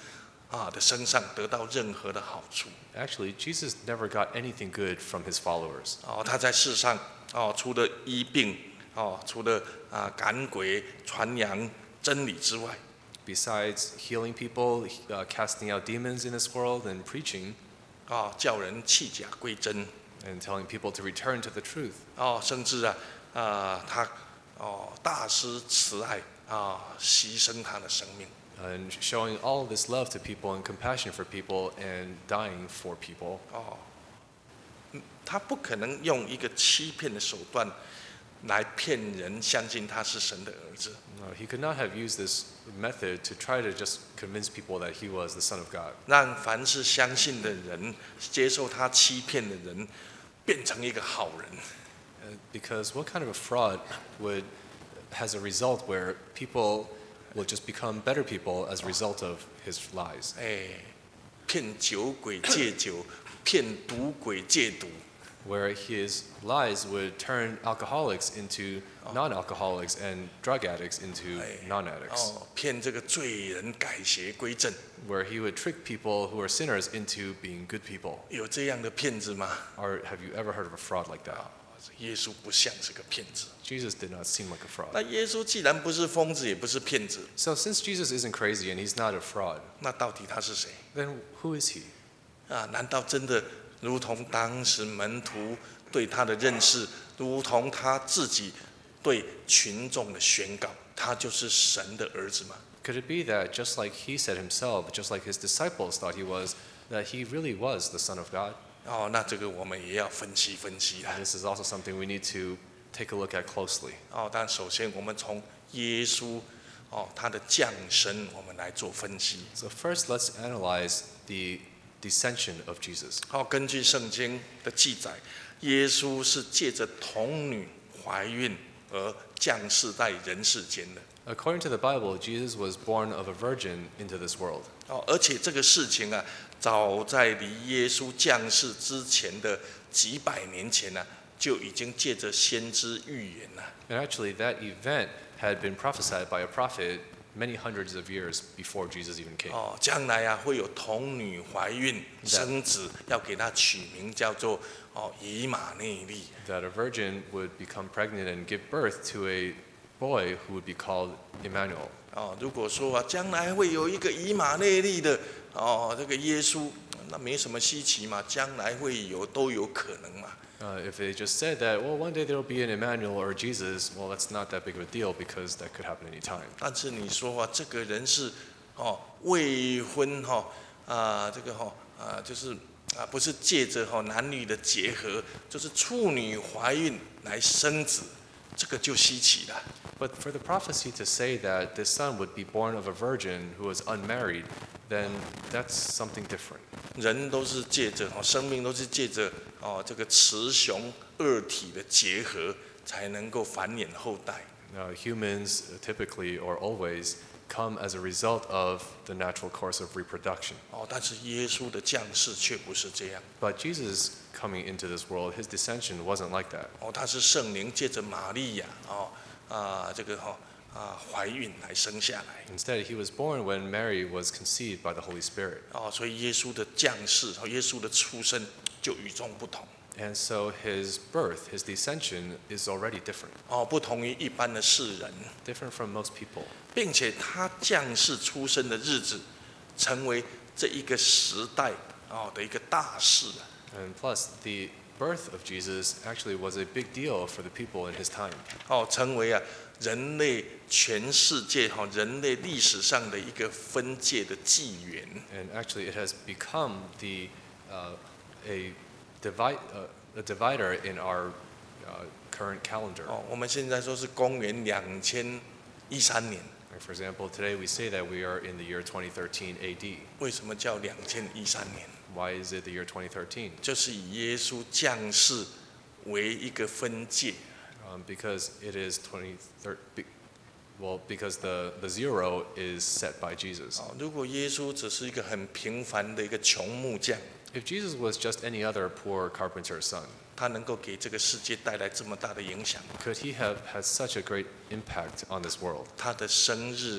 啊的身上得到任何的好处。 Actually, Jesus never got anything good from his followers. 哦，他在世上哦，除了医病哦，除了啊赶鬼、传扬真理之外， Besides healing people, uh, casting out demons in this world, and preaching, 啊叫人弃假归真， and telling people to return to the truth. 哦，甚至啊啊他哦大施慈爱啊，牺牲他的生命。 And showing all of this love to people and compassion for people and dying for people. 哦，嗯他不可能用一个欺骗的手段来骗人，相信他是神的儿子。 No, he could not have used this method to try to just convince people that he was the Son of God. 让凡是相信的人，接受他欺骗的人，变成一个好人。 Uh, Because what kind of a fraud would has a result where people will just become better people as a result of his lies? 哎，骗酒鬼戒酒，骗赌鬼戒赌。 Where his lies would turn alcoholics into non-alcoholics and drug addicts into 哎 non-addicts. 哦，骗这个罪人改邪归正。 Where he would trick people who are sinners into being good people. 有这样的骗子吗？ Or have you ever heard of a fraud like that? 啊，耶稣不像是个骗子。 Jesus did not seem like a fraud. 那耶稣既然不是疯子，也不是骗子， So since Jesus isn't crazy and he's not a fraud, 那到底他是谁？ then who is he? 啊，难道真的如同当时门徒对他的认识，如同他自己对群众的宣告，他就是神的儿子吗？ Could it be that just like he said himself, just like his disciples thought he was, that he really was the Son of God? 哦，那这个我们也要分析分析啦。 This is also something we need to take a look at closely. 哦，但首先我们从耶稣哦他的降生，我们来做分析。 So first, let's analyze the descension of Jesus. 好，根据圣经的记载，耶稣是借着童女怀孕而降世在人世间的。 According to the Bible, Jesus was born of a virgin into this world. 哦，而且这个事情啊，早在离耶稣降世之前的几百年前呢、啊，就已经借着先知预言了、 And actually, that event had been prophesied by a prophet many hundreds of years before Jesus even came. 哦，将来啊会有童女怀孕生子，要给他取名叫做哦以马内利。 That a virgin would become pregnant and give birth to a boy who would be called Emmanuel. 哦，如果说啊将来会有一个以马内利的哦这个耶稣，那没什么稀奇嘛，将来会有都有可能嘛。 Uh, if they just said that, well, one day there will be an Emmanuel or Jesus, well, that's not that big of a deal because that could happen anytime. 但是你说啊，这个人是哦未婚哈啊这个哈啊就是啊不是借着哈男女的结合，就是处女怀孕来生子，这个就稀奇了。 But for the prophecy to say that this son would be born of a virgin who was unmarried, then that's something different. 人都是借着哦生命都是借着哦这个雌雄二体的结合，才能够繁衍后代。 Now, humans typically or always come as a result of the natural course of reproduction. 哦，但是耶稣的降世却不是这样。 But Jesus coming into this world, his descension wasn't like that. 哦，他是圣灵借着玛利亚哦啊这个哈啊怀孕来生下来。 Instead, he was born when Mary was conceived by the Holy Spirit. 哦，所以耶稣的降世和耶稣的出生就与众不同。 And so his birth, his descension is already different, 哦，不同于一般的世人， different from most people. 并且他降世出生的日子，成为这一个时代哦的一个大事啊。 And plus, the birth of Jesus actually was a big deal for the people in his time. 哦，成为啊人类全世界哈人类历史上的一个分界的纪元。 And actually, it has become the uh, a divide, uh, a divider in our uh, current calendar. 哦，我们现在说是公元两千一三年， Like, for example, today we say that we are in the year twenty thirteen A D. 为什么叫两千一三年？ Why is it the year twenty thirteen? 就是以耶稣降世为一个分界。 Um, because it is twenty thirteen. Well, because the, the zero is set by Jesus. 哦，如果耶稣只是一个很平凡的一个穷木匠， If Jesus was just any other poor carpenter's son, 他能够给这个世界带来这么大的影响？ could he have had such a great impact on this world? 他的生日啊，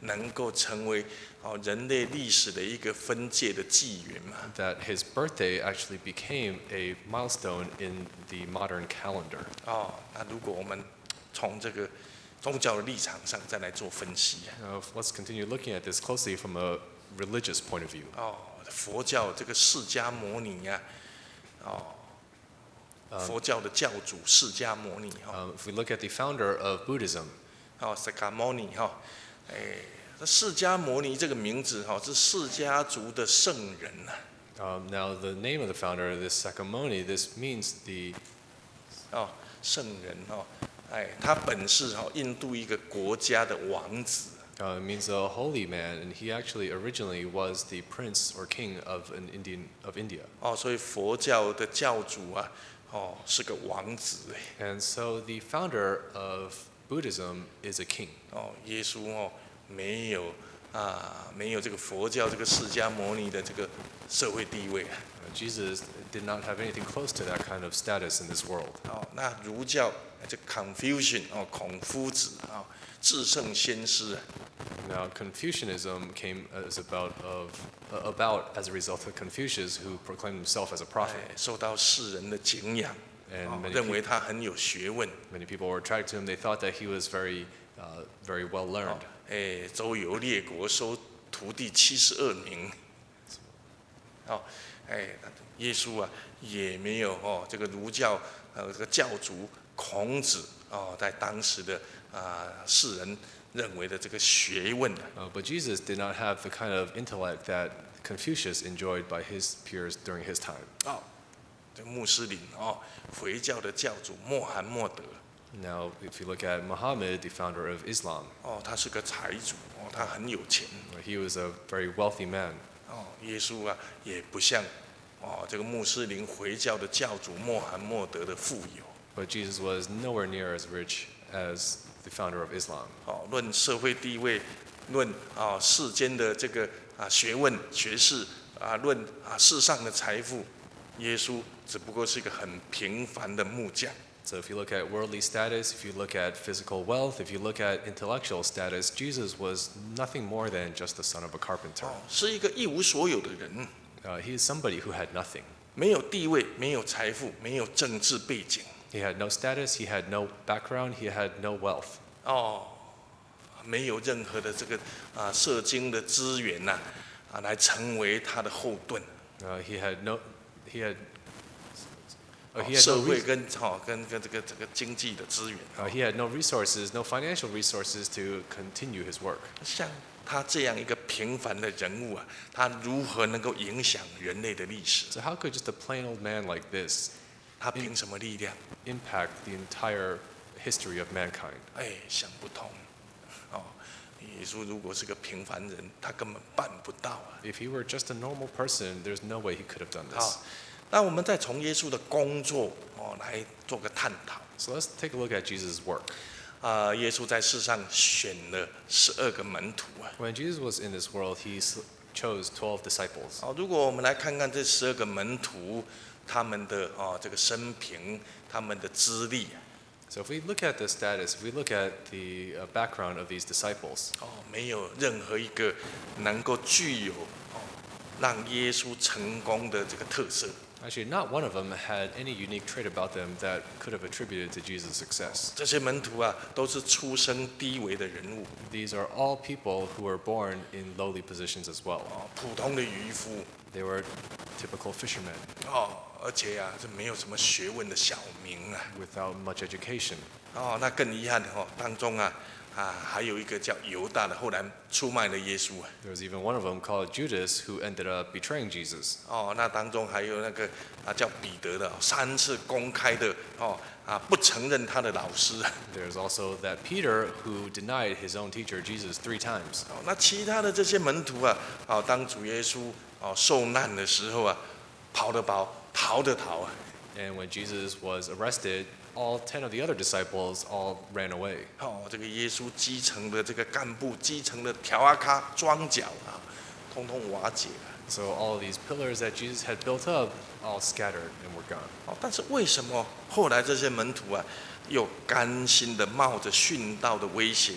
能够成为哦人类历史的一个分界的纪元嘛。 that his birthday actually became a milestone in the modern calendar. 哦，那如果我们从这个宗教的立场上再来做分析啊， Now, let's continue looking at this closely from a religious point of view. 哦，佛教这个释迦牟尼呀、哦，佛教的教主释迦牟尼哈， Um, if we look at the founder of Buddhism, 哦，释迦牟尼哈，哎，这释迦牟尼这个名字哈是释迦族的圣人呐、 um, now the name of the founder, this Sakyamuni, this means the 哦，圣人哦，哎，他本是哈印度一个国家的王子。 uh, it means a holy man, and he actually originally was the prince or king of an Indian of India. 哦，所以佛教的教主啊，哦，是个王子哎。 And so the founder of Buddhism is a king. 哦，耶稣哦，没有啊，没有这个佛教这个释迦牟尼的这个社会地位啊。 Uh, Jesus did not have anything close to that kind of status in this world. 哦，那儒教这 Confucian 哦，孔夫子啊、哦，至圣先师啊。 Now, Confucianism came as about of uh, about as a result of Confucius, who proclaimed himself as a prophet. 哎，受到世人的敬仰， And 哦 many 认 people, 为他很有学问， many people were attracted to him. They thought that he was very, uh, very well 哦 learned. 哎，周游列国，收徒弟七十二名。哦，哎，耶稣啊，也没有哦，这个儒教呃这个教主孔子哦，在当时的啊、世人认为的这个学问啊。 Uh, but Jesus did not have the kind of intellect that Confucius enjoyed by his peers during his time. 哦，这穆斯林哦，回教的教主穆罕默德 Now, if you look at Muhammad, the founder of Islam, 哦，他是个财主哦，他很有钱 he was a very wealthy man. 哦。耶稣啊，也不像哦这个穆斯林回教的教主穆罕默德的富有 But Jesus was nowhere near as rich as the founder of Islam. 哦。论社会地位，论啊世间的这个啊学问学识啊，论啊世上的财富，耶稣只不过是一个很平凡的木匠。 So if you look at worldly status, if you look at physical wealth, if you look at intellectual status, Jesus was nothing more than just the son of a carpenter. 哦，是一个一无所有的人， Uh, he is somebody who had nothing. 没有地位，没有财富，没有政治背景。 He had no status, he had no background, he had no wealth. 哦，没有任何的这个啊社经的资源呐、啊，来成为他的后盾。 Uh, he had no, he had, uh, 哦 he had 社 no 会 res- 跟好、跟跟这个这个经济的资源。 uh, he had no resources, no financial resources to continue his work. 像他这样一个平凡的人物啊，他如何能够影响人类的历史？ So how could just a plain old man like this 他凭什么力量？ impact the entire history of mankind? 哎，想不通。哦，耶稣如果是个平凡人，他根本办不到啊。 If he were just a normal person, there's no way he could have done 好 this.， 那我们再从耶稣的工作哦来做个探讨。 So let's take a look at Jesus' work. 啊、耶稣在世上选了十二个门徒啊。 When Jesus was in this world, he s- chose twelve disciples. 哦，如果我们来看看这十二个门徒他们的哦这个生平，他们的资历啊 So if we look at the status, if we look at the uh, background of these disciples, 哦，没有任何一个能够具有哦让耶稣成功的这个特色。 actually not one of them had any unique trait about them that could have attributed to Jesus' success. 这些门徒啊，都是出身低微的人物 These are all people who were born in lowly positions as well. 哦，普通的渔夫 They were typical fishermen 哦，而且啊，这没有什么学问的小民啊。 without much education. 哦，那更遗憾的哦，当中啊啊还有一个叫犹大的，后来出卖了耶稣啊。 There was even one of them called Judas who ended up betraying Jesus. 哦，那当中还有那个啊叫彼得的，三次公开的哦啊不承认他的老师啊。 There's also that Peter who denied his own teacher Jesus three times. 哦，那其他的这些门徒啊，哦，当主耶稣哦受难的时候啊，跑的跑，逃的逃啊。 And when Jesus was arrested, all ten of the other disciples all ran away. 哦，这个耶稣基层的这个干部，基层的条阿卡庄脚啊，通通瓦解了。 So all of these pillars that Jesus had built up all scattered and were gone. 哦，但是为什么后来这些门徒啊，又甘心的冒着殉道的威胁，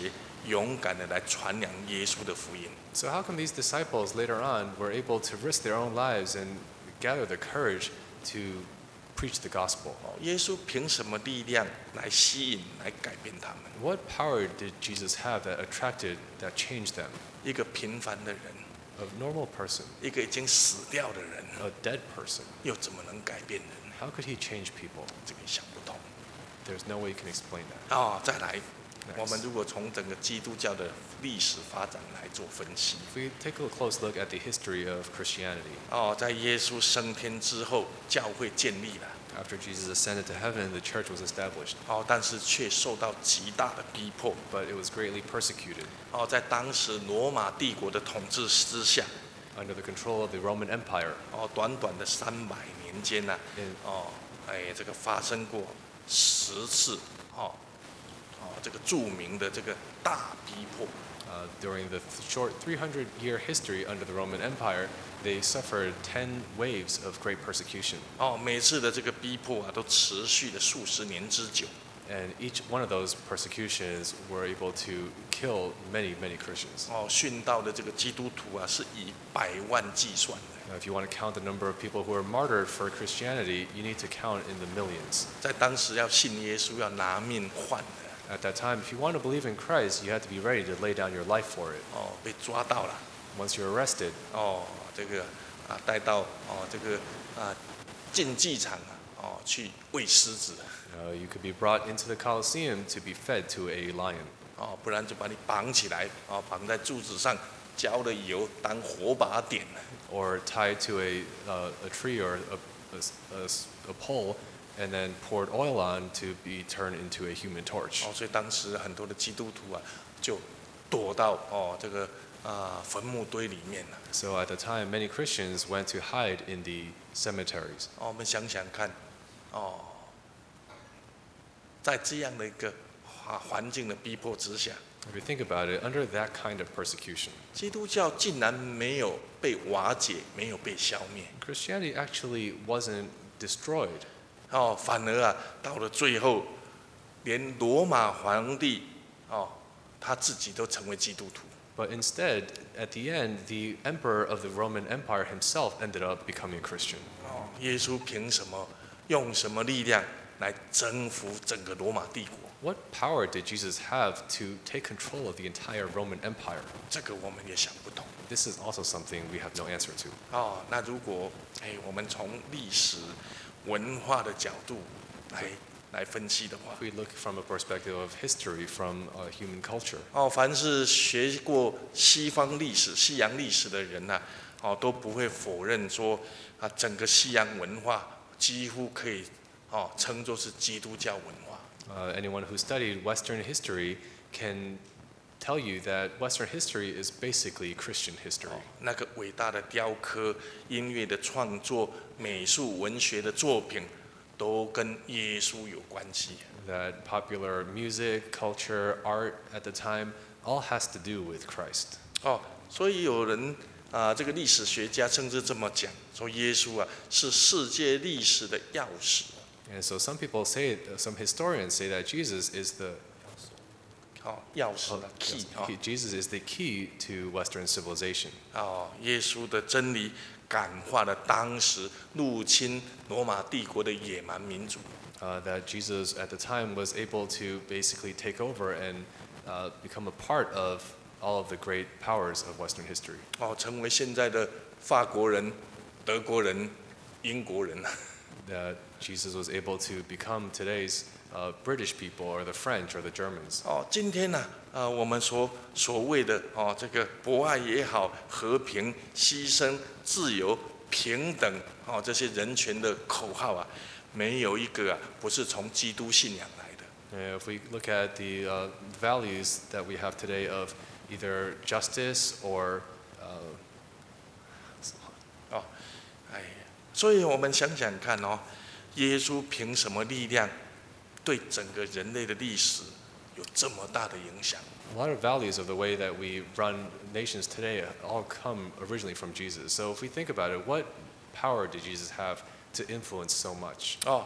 勇敢的来传扬耶稣的福音？ So how come these disciples later on were able to risk their own lives and gather the courage to preach the gospel? 哦，耶稣凭什么力量来吸引、来改变他们？ What power did Jesus have that attracted, that changed them? 一个平凡的人， A normal person, 一个已经死掉的人， a dead person. 又怎么能改变人呢？ How could he change people? 这个想不通。 There's no way you can explain that. 哦，再来， Next. 我们如果从整个基督教的历史发展来做分析， If we take a close look at the history of Christianity, 哦，在耶稣升天之后，教会建立了， after Jesus ascended to heaven, the church was established, 哦，但是却受到极大的逼迫， but it was greatly persecuted 哦，在当时罗马帝国的统治之下， under the control of the Roman Empire. 哦，短短的三百年间呢、 In 哦，哎，这个发生过十次，哦，哦，这个著名的这个大逼迫， Uh, during the th- short three hundred year history under the Roman Empire, they suffered ten waves of great persecution. 哦，每次的这个逼迫啊，都持续了数十年之久。 And each one of those persecutions were able to kill many, many Christians. 哦，殉道的这个基督徒啊，是以百万计算的。 Now, if you want to count the number of people who were martyred for Christianity, you need to count in the millions. 在当时要信耶稣，要拿命换的。 At that time, if you want to believe in Christ, you had to be ready to lay down your life for it. 哦，被抓到了， Once you're arrested, 哦，这个啊带到哦这个啊竞技场啊，哦去喂狮子， uh, you could be brought into the Colosseum to be fed to a lion. 哦，不然就把你绑起来，哦绑在柱子上，浇了油当火把点。 Or tied to a, uh, a tree or a, a s- a s- a pole and then poured oil on to be turned into a human torch. 哦，所以当时很多的基督徒啊，就躲到哦这个啊坟墓堆里面了。 So at the time, many Christians went to hide in the cemeteries. 哦，我们想想看，哦，在这样的一个环环境的逼迫之下， If you think about it, under that kind of persecution, 基督教竟然没有被瓦解，没有被消灭， Christianity actually wasn't destroyed. 哦，反而啊，到了最后，连罗马皇帝哦，他自己都成为基督徒。 But instead, at the end, the emperor of the Roman Empire himself ended up becoming a Christian. 哦，耶稣凭什么用什么力量来征服整个罗马帝国？ What power did Jesus have to take control of the entire Roman Empire? 这个我们也想不通。 This is also something we have no answer to. 哦，那如果哎，我们从历史文化的角度来来分析的话， If we look from a perspective of history, from uh, human culture, 哦，凡是学过西方历史、西洋历史的人呐、哦，都不会否认说啊，整个西洋文化几乎可以哦称作是基督教文化。 uh, anyone who studied Western history can tell you that Western history is basically Christian history. 那个伟大的雕刻、音乐的创作、美术、文学的作品，都跟耶稣有关系。 That popular music, culture, art at the time all has to do with Christ. 哦，所以有人啊，这个历史学家甚至这么讲，说耶稣啊是世界历史的钥匙。 And so some people say, some historians say that Jesus is the 哦，钥匙 oh, 的 yes, key 哦 he- Jesus is the key to Western civilization. 哦，耶稣的真理感化了当时入侵罗马帝国的野蛮民族。 Uh, that Jesus at the time was able to basically take over and uh, become a part of all of the great powers of Western history. 哦，成为现在的法国人、德国人、英国人。 That Jesus was able to become today's uh, British people or the French or the Germans. 哦，今天呢、呃，我们所所谓的哦，这个博爱也好，和平、牺牲、自由、平等，哦，这些人权的口号啊，没有一个啊不是从基督信仰来的。 And if we look at the uh, values that we have today of either justice or uh, 哦，哎，所以我们想想看哦，耶稣凭什么力量对整个人类的历史有这么大的影响？ a lot of values of the way that we run nations today all come originally from Jesus. So if we think about it, what power did Jesus have to influence so much? 哦，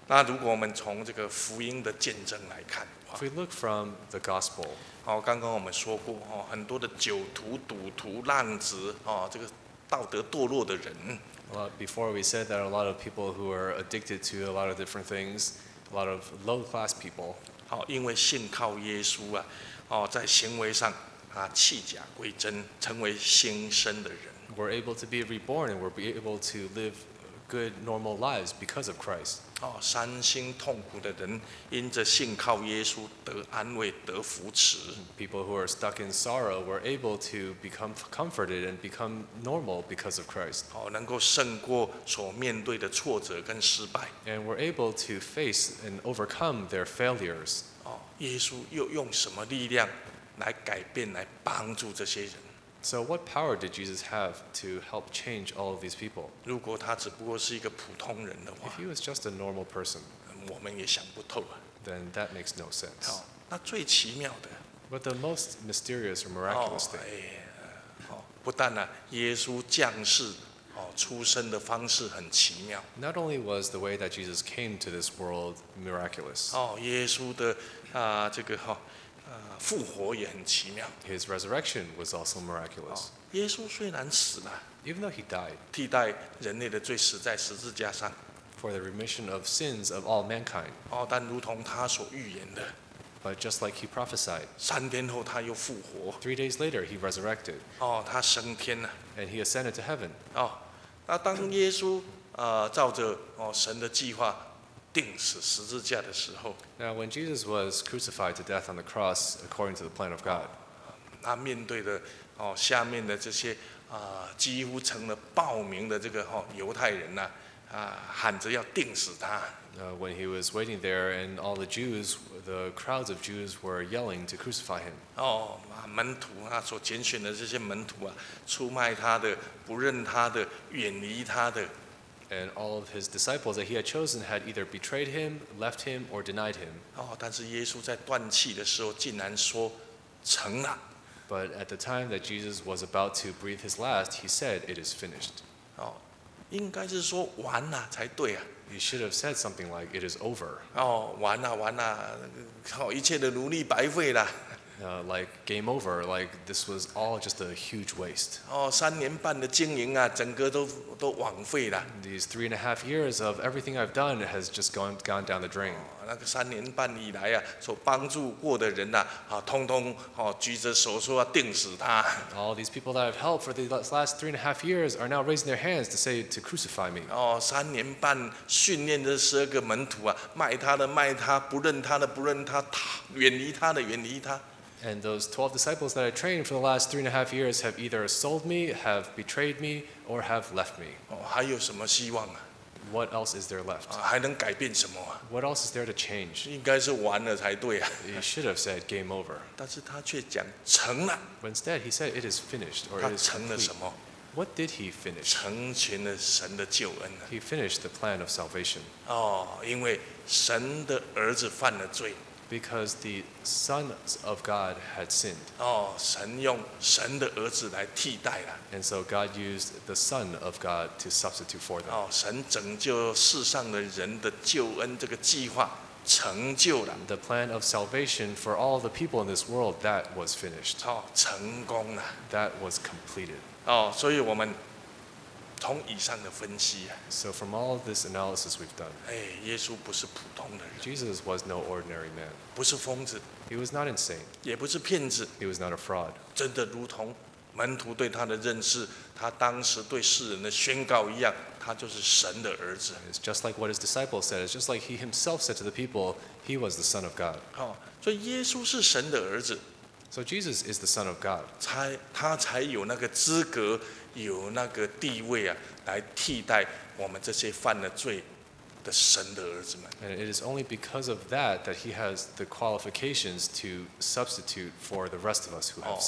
那如果我们从这个福音的见证来看， If we look from the gospel, 哦，刚刚我们说过，哦，很多的酒徒、赌徒、浪子，哦，这个道德堕落的人， a lot, before we said that a lot of people who are addicted to a lot of different things, a lot of low-class people, 哦，因为信靠耶稣啊，哦，在行为上啊弃假归真，成为新生的人。 were able to be reborn and were be able to live good, normal lives because of Christ. 哦，伤心痛苦的人，因着信靠耶稣得安慰、得扶持。 People who are stuck in sorrow were able to become comforted and become normal because of Christ. 哦，能够胜过所面对的挫折跟失败。 And were able to face and overcome their failures. 哦，耶稣又用什么力量来改变、来帮助这些人？ So what power did Jesus have to help change all of these people? 如果他只不过是一个普通人的话 If，he was just a normal person, 我们也想不透啊。 then that makes no sense. 好，那最奇妙的， But the most mysterious or 哦 miraculous，thing, 哎，呃哦，不但呢、耶稣降世，哦，出生的方式很奇妙， not only was the way that Jesus came to this world miraculous, 哦，耶稣的啊、这个哈，啊、复活也很奇妙。 his resurrection was also 哦 miraculous. 耶稣虽然死了， Even though he died 替代人类的罪死在十字架上， for the remission of sins of all mankind, 哦，但如同他所预言的， but just like he prophesied, 三天后他又复活， three days later he resurrected 哦，他升天了， and he ascended to heaven. 哦，那当耶稣呃照着哦神的计划钉死十字架的时候， Now, when Jesus was crucified to death on the cross according to the plan of God, 他面对的哦下面的这些啊、几乎成了暴民的这个哦犹太人呐啊喊着要钉死他， uh, when he was waiting there and all the Jews, the crowds of Jews were yelling to crucify him. 哦啊门徒啊所拣选的这些门徒啊出卖他的、不认他的、远离他的， And all of his disciples that he had chosen had either betrayed him, left him, or denied him. 哦，但是耶稣在断气的时候竟然说成了。 But at the time that Jesus was about to breathe his last, he said, "It is finished." 哦，应该是说完了才对啊。 He should have said something like, "It is over." 哦，完了完了，靠，一切的努力白费了。 Uh, like game over, like this was all just a huge waste. 哦，三年半的经营啊，整个都都枉费了。 These three and a half years of everything I've done has just gone gone down the drain. 哦那个三年半以来啊，所帮助过的人呐、啊，通通哦举着手说要定死他。 All these people that I've helped for the last three and a half years are now raising their hands to say to crucify me. 哦，三年半训练这十二个门徒啊，卖他的卖他，不认他的不认他，他远离他的远离他。 And those twelve disciples that I trained for the last three and a half years have either sold me, have betrayed me, or have left me. 哦，还有什么希望啊？ What else is there left? 啊，还能改变什么啊？ What else is there to change? 应该是完了才对啊。 He should have said game over. 但是他却讲成了， But instead, he said it is finished, or 他 it is 成了 complete. 什么？ What did he finish? 成全了神的救恩啊！ He finished the plan of salvation 哦，因为神的儿子犯了罪， because the sons of God had sinned. 哦，神用神的儿子来替代了， And so God used the Son of God to substitute for them. 哦，神拯救世上的人的救恩这个计划成就了， The plan of salvation for all the people in this world, that was finished. 哦，成功了， That was completed. 哦，所以我们从以上的分析啊， So from all of this analysis we've done, 哎，耶稣不是普通的人， Jesus was no ordinary man. 不是疯子， He was not insane. 也不是骗子， He was not a fraud. 真的如同门徒对他的认识，他当时对世人的宣告一样，他就是神的儿子。 It's just like what his disciples said. It's just like he himself said to the people, he was the Son of God. 哦，所以耶稣是神的儿子， So Jesus is the Son of God. 才他才有那个资格，有那个地位啊，来替代我们这些犯了罪的神的儿子们。 And it is only because of that that he has the qualifications to substitute for the rest of us who have 哦 sinned.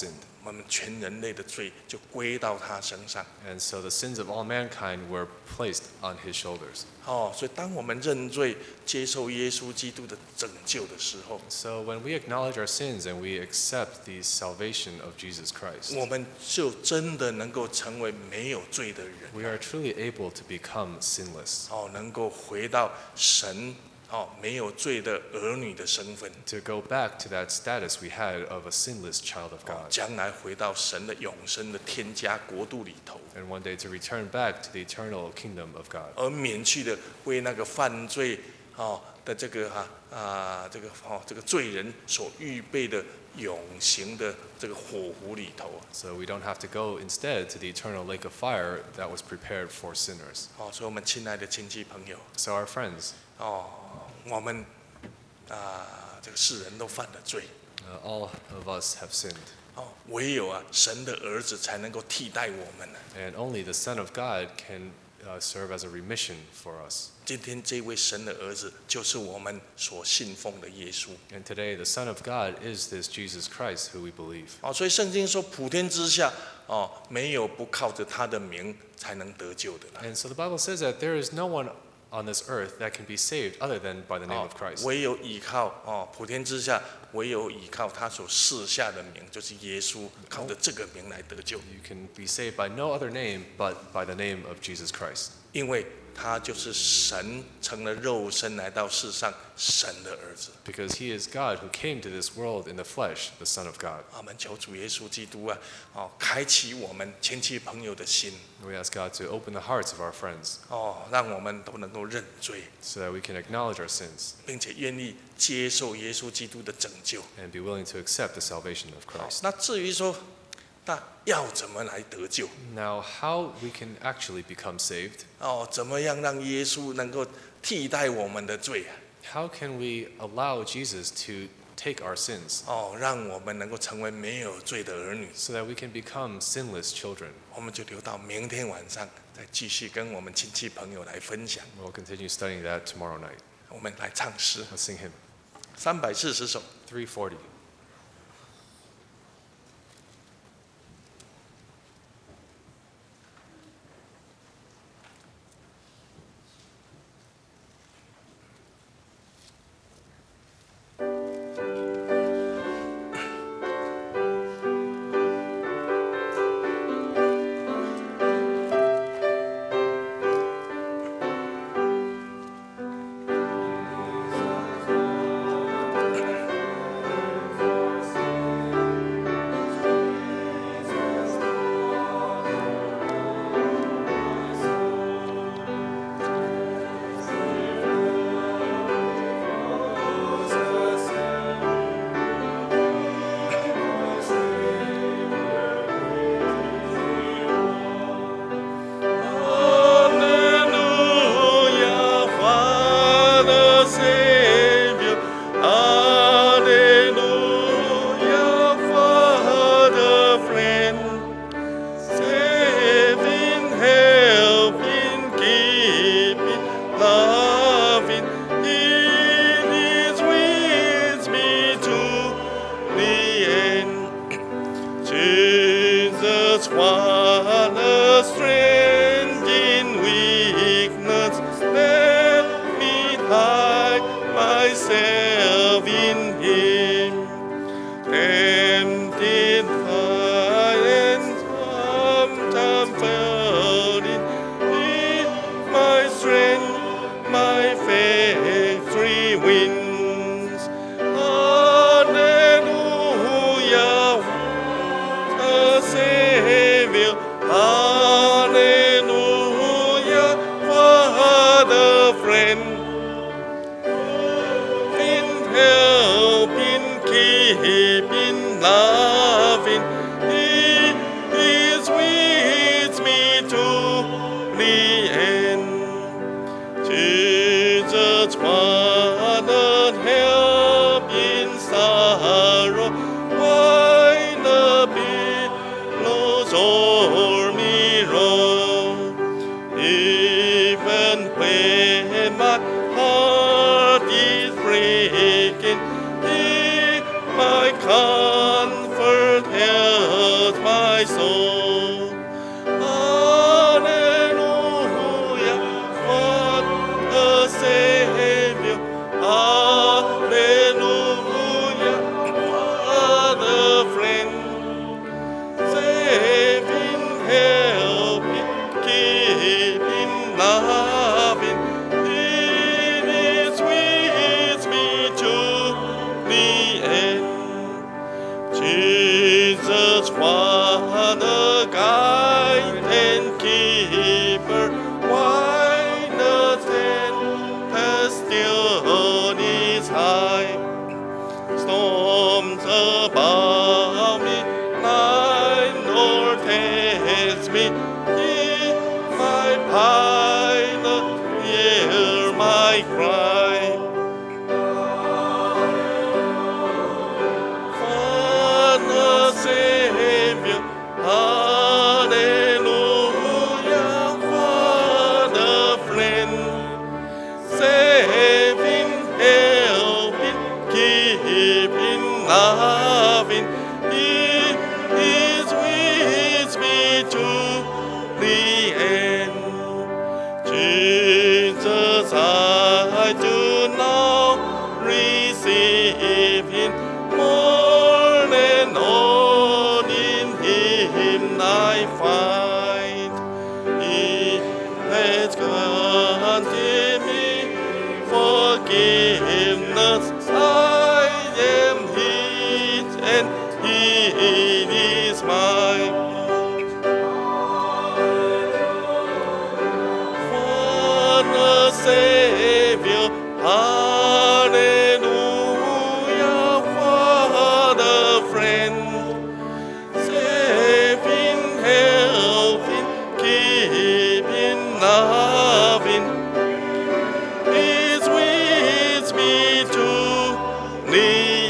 我们全人类的罪就归到他身上。 And so the sins of all mankind were placed on his shoulders. 哦，所以当我们认罪、接受耶稣基督的拯救的时候， So when we acknowledge our sins and we accept the salvation of Jesus Christ, 我们就真的能够成为没有罪的人。 we are truly able to become sinless, 哦，能够回到神哦没有罪的儿女的身份， to go back to that status we had of a sinless child of 哦 God, 将来回到神的永生的天家国度里头， and one day to return back to the eternal kingdom of God, 而免去的为那个犯罪哦的这个哈啊这个哦这个罪人所预备的永刑的这个火湖里头。 so we don't have to go instead to the eternal lake of fire that was prepared for sinners. 哦，所以我们亲爱的亲戚朋友， So our friends, 哦，我们啊这个世人都犯了罪。 uh, all of us have sinned, 哦，唯有啊，神的儿子才能够替代我们呢、 and only the Son of God can uh, serve as a remission for us. 今天这位神的儿子，就是我们所信奉的耶稣。 And today, the Son of God is this Jesus Christ who we believe. 哦，所以圣经说，普天之下，哦，没有不靠着他的名才能得救的啦。 And so the Bible says that there is no one on this earth that can be saved other than by the name 哦 of Christ. 唯有依靠哦，普天之下，唯有依靠他所赐下的名，就是耶稣，靠着这个名来得救， You can be saved by no other name but by the name of Jesus Christ. 因为他就是神成了肉身来到世上，神的儿子。 Because he is God who came to this world in the flesh, the Son of God. 我们求主耶稣基督啊，哦，开启我们亲戚朋友的心， We ask God to open the hearts of our friends 哦，让我们都能够认罪， so that we can acknowledge our sins 并且愿意接受耶稣基督的拯救。 and be willing to accept the salvation of 好 Christ. 那至于说，那要怎么来得救？ Now, how we can actually become saved? 哦，怎么样让耶稣能够替代我们的罪啊？ How can we allow Jesus to take our sins 哦，让我们能够成为没有罪的儿女？ so that we can become sinless children? 我们就留到明天晚上再继续跟我们亲戚朋友来分享。 We'll continue studying that tomorrow night. 我们来唱诗 Let's sing hymn 三百四十首。 three forty. Hallelujah, Father, Savior. Hallelujah, Father, friend. Saving, helping, keeping, loving. It is with me to the end. Jesus, what a strength in weakness. Let me hide myself in Him. Tempted by and sometimes felt in Him, my strength, my victory wins. Hallelujah, the Savior. Hallelujah, Father, friend. In helping, keeping, loving, He is with me to the end. Jesus, what a help in sorrow, why the billows o'er me roll. Even when my heart is breaking, He my comfort, help I cry. Father, Savior, Hallelujah, Father, friend, saving, helping, keeping, loving, He is with me to the end. Jesus, I do now receive Him, more than all in Him I find. He has granted me forgiveness. I am His and He is mine. Father, Savior, Hallelujah, Father, friend, saving, helping, keeping, loving, is with me to the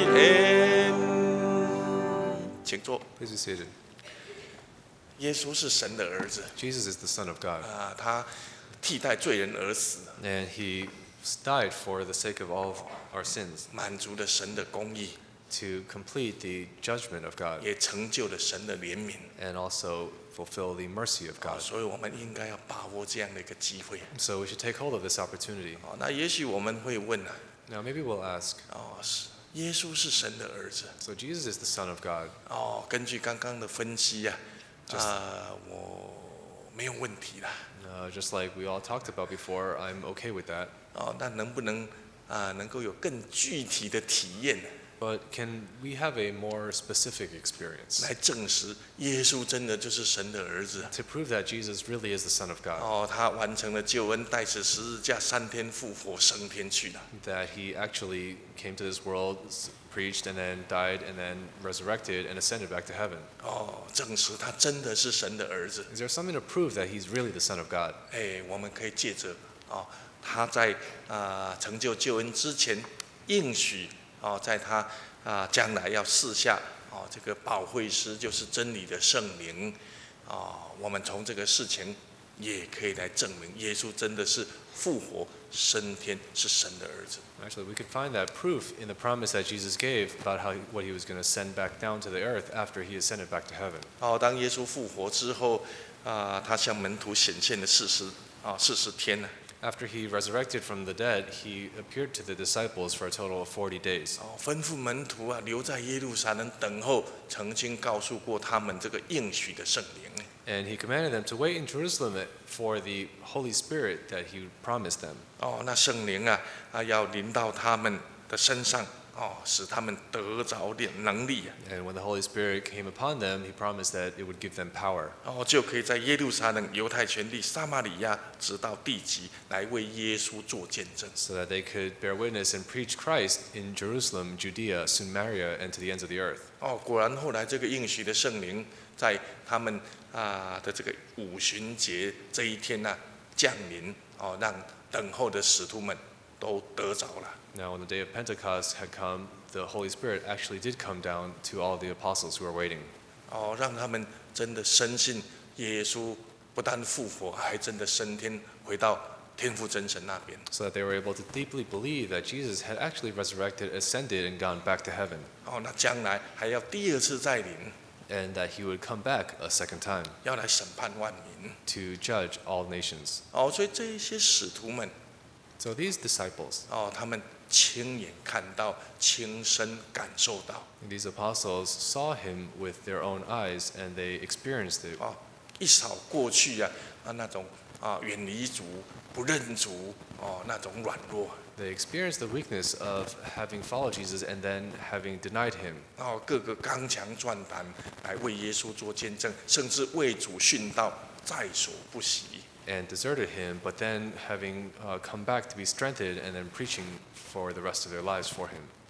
end. 请坐。 Please be seated. 耶稣是神的儿子 Jesus is the Son of God, 啊，他替代罪人而死， and He died for the sake of all of our sins, 满足了神的公义， to complete the judgment of God, 也成就了神的怜悯。 and also fulfill the mercy of 啊， God. 所以我们应该要把握这样的一个机会。 So we should take hold of this opportunity. 啊，那也许我们会问啊， Now maybe we'll ask, 哦，是耶稣是神的儿子， so Jesus is the Son of God. 哦，根据刚刚的分析啊，啊，我没有问题啦。 Uh, just like we all talked about before, I'm okay with that. 哦，那能不能啊，能够有更具体的体验， But can we have a more specific experience 来证实耶稣真的就是神的儿子？ to prove that Jesus really is the Son of God, 哦，他完成了救恩，带着十字架三天复活升天去了。 that He actually came to this world, s- preached, and then died, and then resurrected, and ascended back to heaven? 哦，证实他真的是神的儿子。 Is there something to prove that He's really the Son of God? 哎，我们可以借着哦，他在啊、成就救恩之前应许哦，在他啊、将来要赐下哦这个保惠师，就是真理的圣灵哦，我们从这个事情也可以来证明耶稣真的是复活升天，是神的儿子。 Actually, we can find that proof in the promise that Jesus gave about how what He was going to send back down to the earth after He ascended back to heaven. 哦，当耶稣复活之后啊、他向门徒显现了四十啊四十天呢。 After He resurrected from the dead, He appeared to the disciples for a total of forty days. 哦，吩咐门徒啊留在耶路撒冷等候，曾经告诉过他们这个应许的圣灵。 And He commanded them to wait in Jerusalem for the Holy Spirit that He promised them. 哦，那圣灵啊啊要临到他们的身上，哦，使他们得着点能力啊， And when the Holy Spirit came upon them, He promised that it would give them power, 哦，就可以在耶路撒冷、犹太全地、撒玛利亚，直到地极，来为耶稣做见证。 so that they could bear witness and preach Christ in Jerusalem, Judea, Samaria, and to the ends of the earth. 哦，果然后来这个应许的圣灵，在他们啊的这个五旬节这一天呢、降临，哦，让等候的使徒们都得着了。 Now, when the day of Pentecost had come, the Holy Spirit actually did come down to all the apostles who were waiting. 哦，让他们真的深信耶稣不但复活，还真的升天，回到天父真神那边。 So that they were able to deeply believe that Jesus had actually resurrected, ascended, and gone back to heaven, 哦，那将来还要第二次再临， and that He would come back a second time 要来审判万民。 to judge all nations. 哦，所以这一些使徒们， So these disciples, 哦，他们亲眼看到、亲身感受到， these apostles saw Him with their own eyes, and they experienced it. 哦，一扫过去啊啊那种啊远离主、不认主哦那种软弱。 They experienced the weakness of having followed Jesus and then having denied Him. 哦，各个刚强壮胆来为耶稣做见证，甚至为主殉道，在所不惜。 And deserted Him, but then having uh, come back to be strengthened and then preaching for the rest of their lives for Him.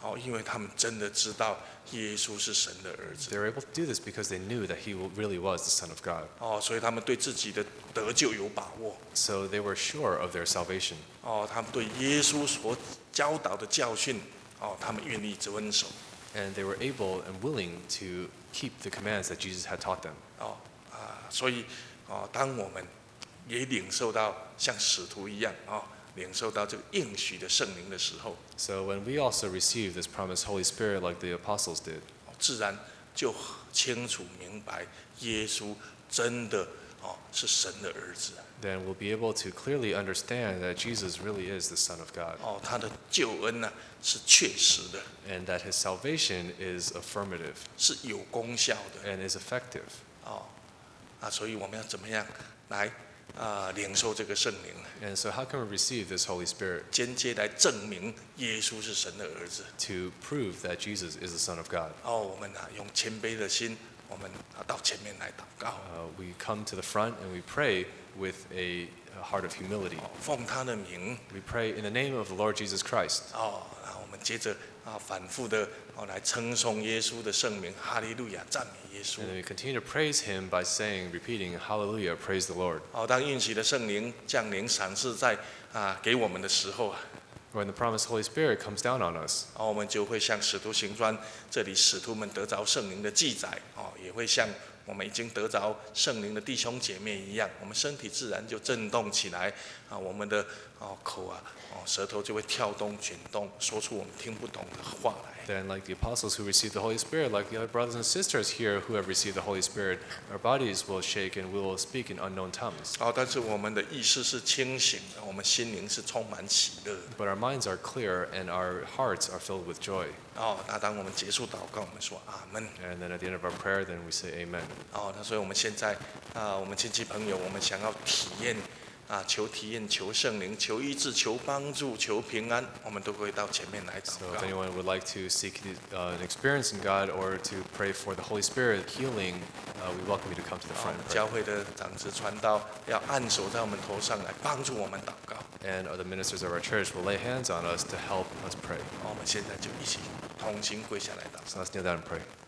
哦，因为他们真的知道耶稣是神的儿子。 They were able to do this because they knew that he really was the Son of God. 哦，所以他们对自己的得救有把握。 So they were sure of their salvation. 哦，他们对耶稣所教导的教训，哦，他们愿意遵守。 And they were able and willing to keep the commands that Jesus had taught them. 哦啊，所以哦，当我们也领受到像使徒一样哦，领受到这个应许的圣灵的时候， So when we also receive this promised Holy Spirit like the apostles did, 哦自然就清楚明白耶稣真的哦是神的儿子。 then we'll be able to clearly understand that Jesus really is the Son of God, 哦，他的救恩呢是确实的， and that his salvation is affirmative 是有功效的。 and is effective. 哦，啊，所以我们要怎么样来啊领受这个圣灵？ And so how can we receive this Holy Spirit? 间接来证明耶稣是神的儿子。 To prove that Jesus is the Son of God. 哦，我们啊用谦卑的心，我们啊到前面来祷告， Uh, we come to the front and we pray with a, a heart of humility. 哦奉他的名， We pray in the name of the Lord Jesus Christ. 哦，然后我们接着啊反复的哦来称颂耶稣的圣名，哈利路亚，赞美耶稣 And。then we continue to praise him by saying, repeating, Hallelujah, praise the Lord. 哦，当应许的圣灵降临赏赐在啊给我们的时候啊， When the promised Holy Spirit comes down on us, 哦，我们就会像使徒行传这里使徒们得着圣灵的记载，哦，也会像我们已经得着圣灵的弟兄姐妹一样，我们身体自然就震动起来，啊，我们的哦口啊，哦舌头就会跳动卷动，说出我们听不懂的话来。 then like the apostles who received the Holy Spirit, like the other brothers and sisters here who have received the Holy Spirit, our bodies will shake and we will speak in unknown tongues. 哦，但是我们的意识是清醒的，我们心灵是充满喜乐的。 But our minds are clear and our hearts are filled with joy. 哦，那当我们结束祷告，我们说阿门。 And then at the end of our prayer, then we say amen. 哦，那所以我们现在啊，我们亲戚朋友，我们想要体验啊，求体验、求圣灵、求医治、求帮助、求平安，我们都会到前面来祷 So 告 if。anyone would like to seek uh, an experience in God or to pray for the Holy Spirit healing, uh, we welcome you to come to the 啊我 front 们 and pray. 教会的长子传道要按手在我们头上来帮助我们祷告。 And other ministers of our church will lay hands on us to help us pray. 好我们现在就一起同心跪下来祷告。 So let's kneel down and pray.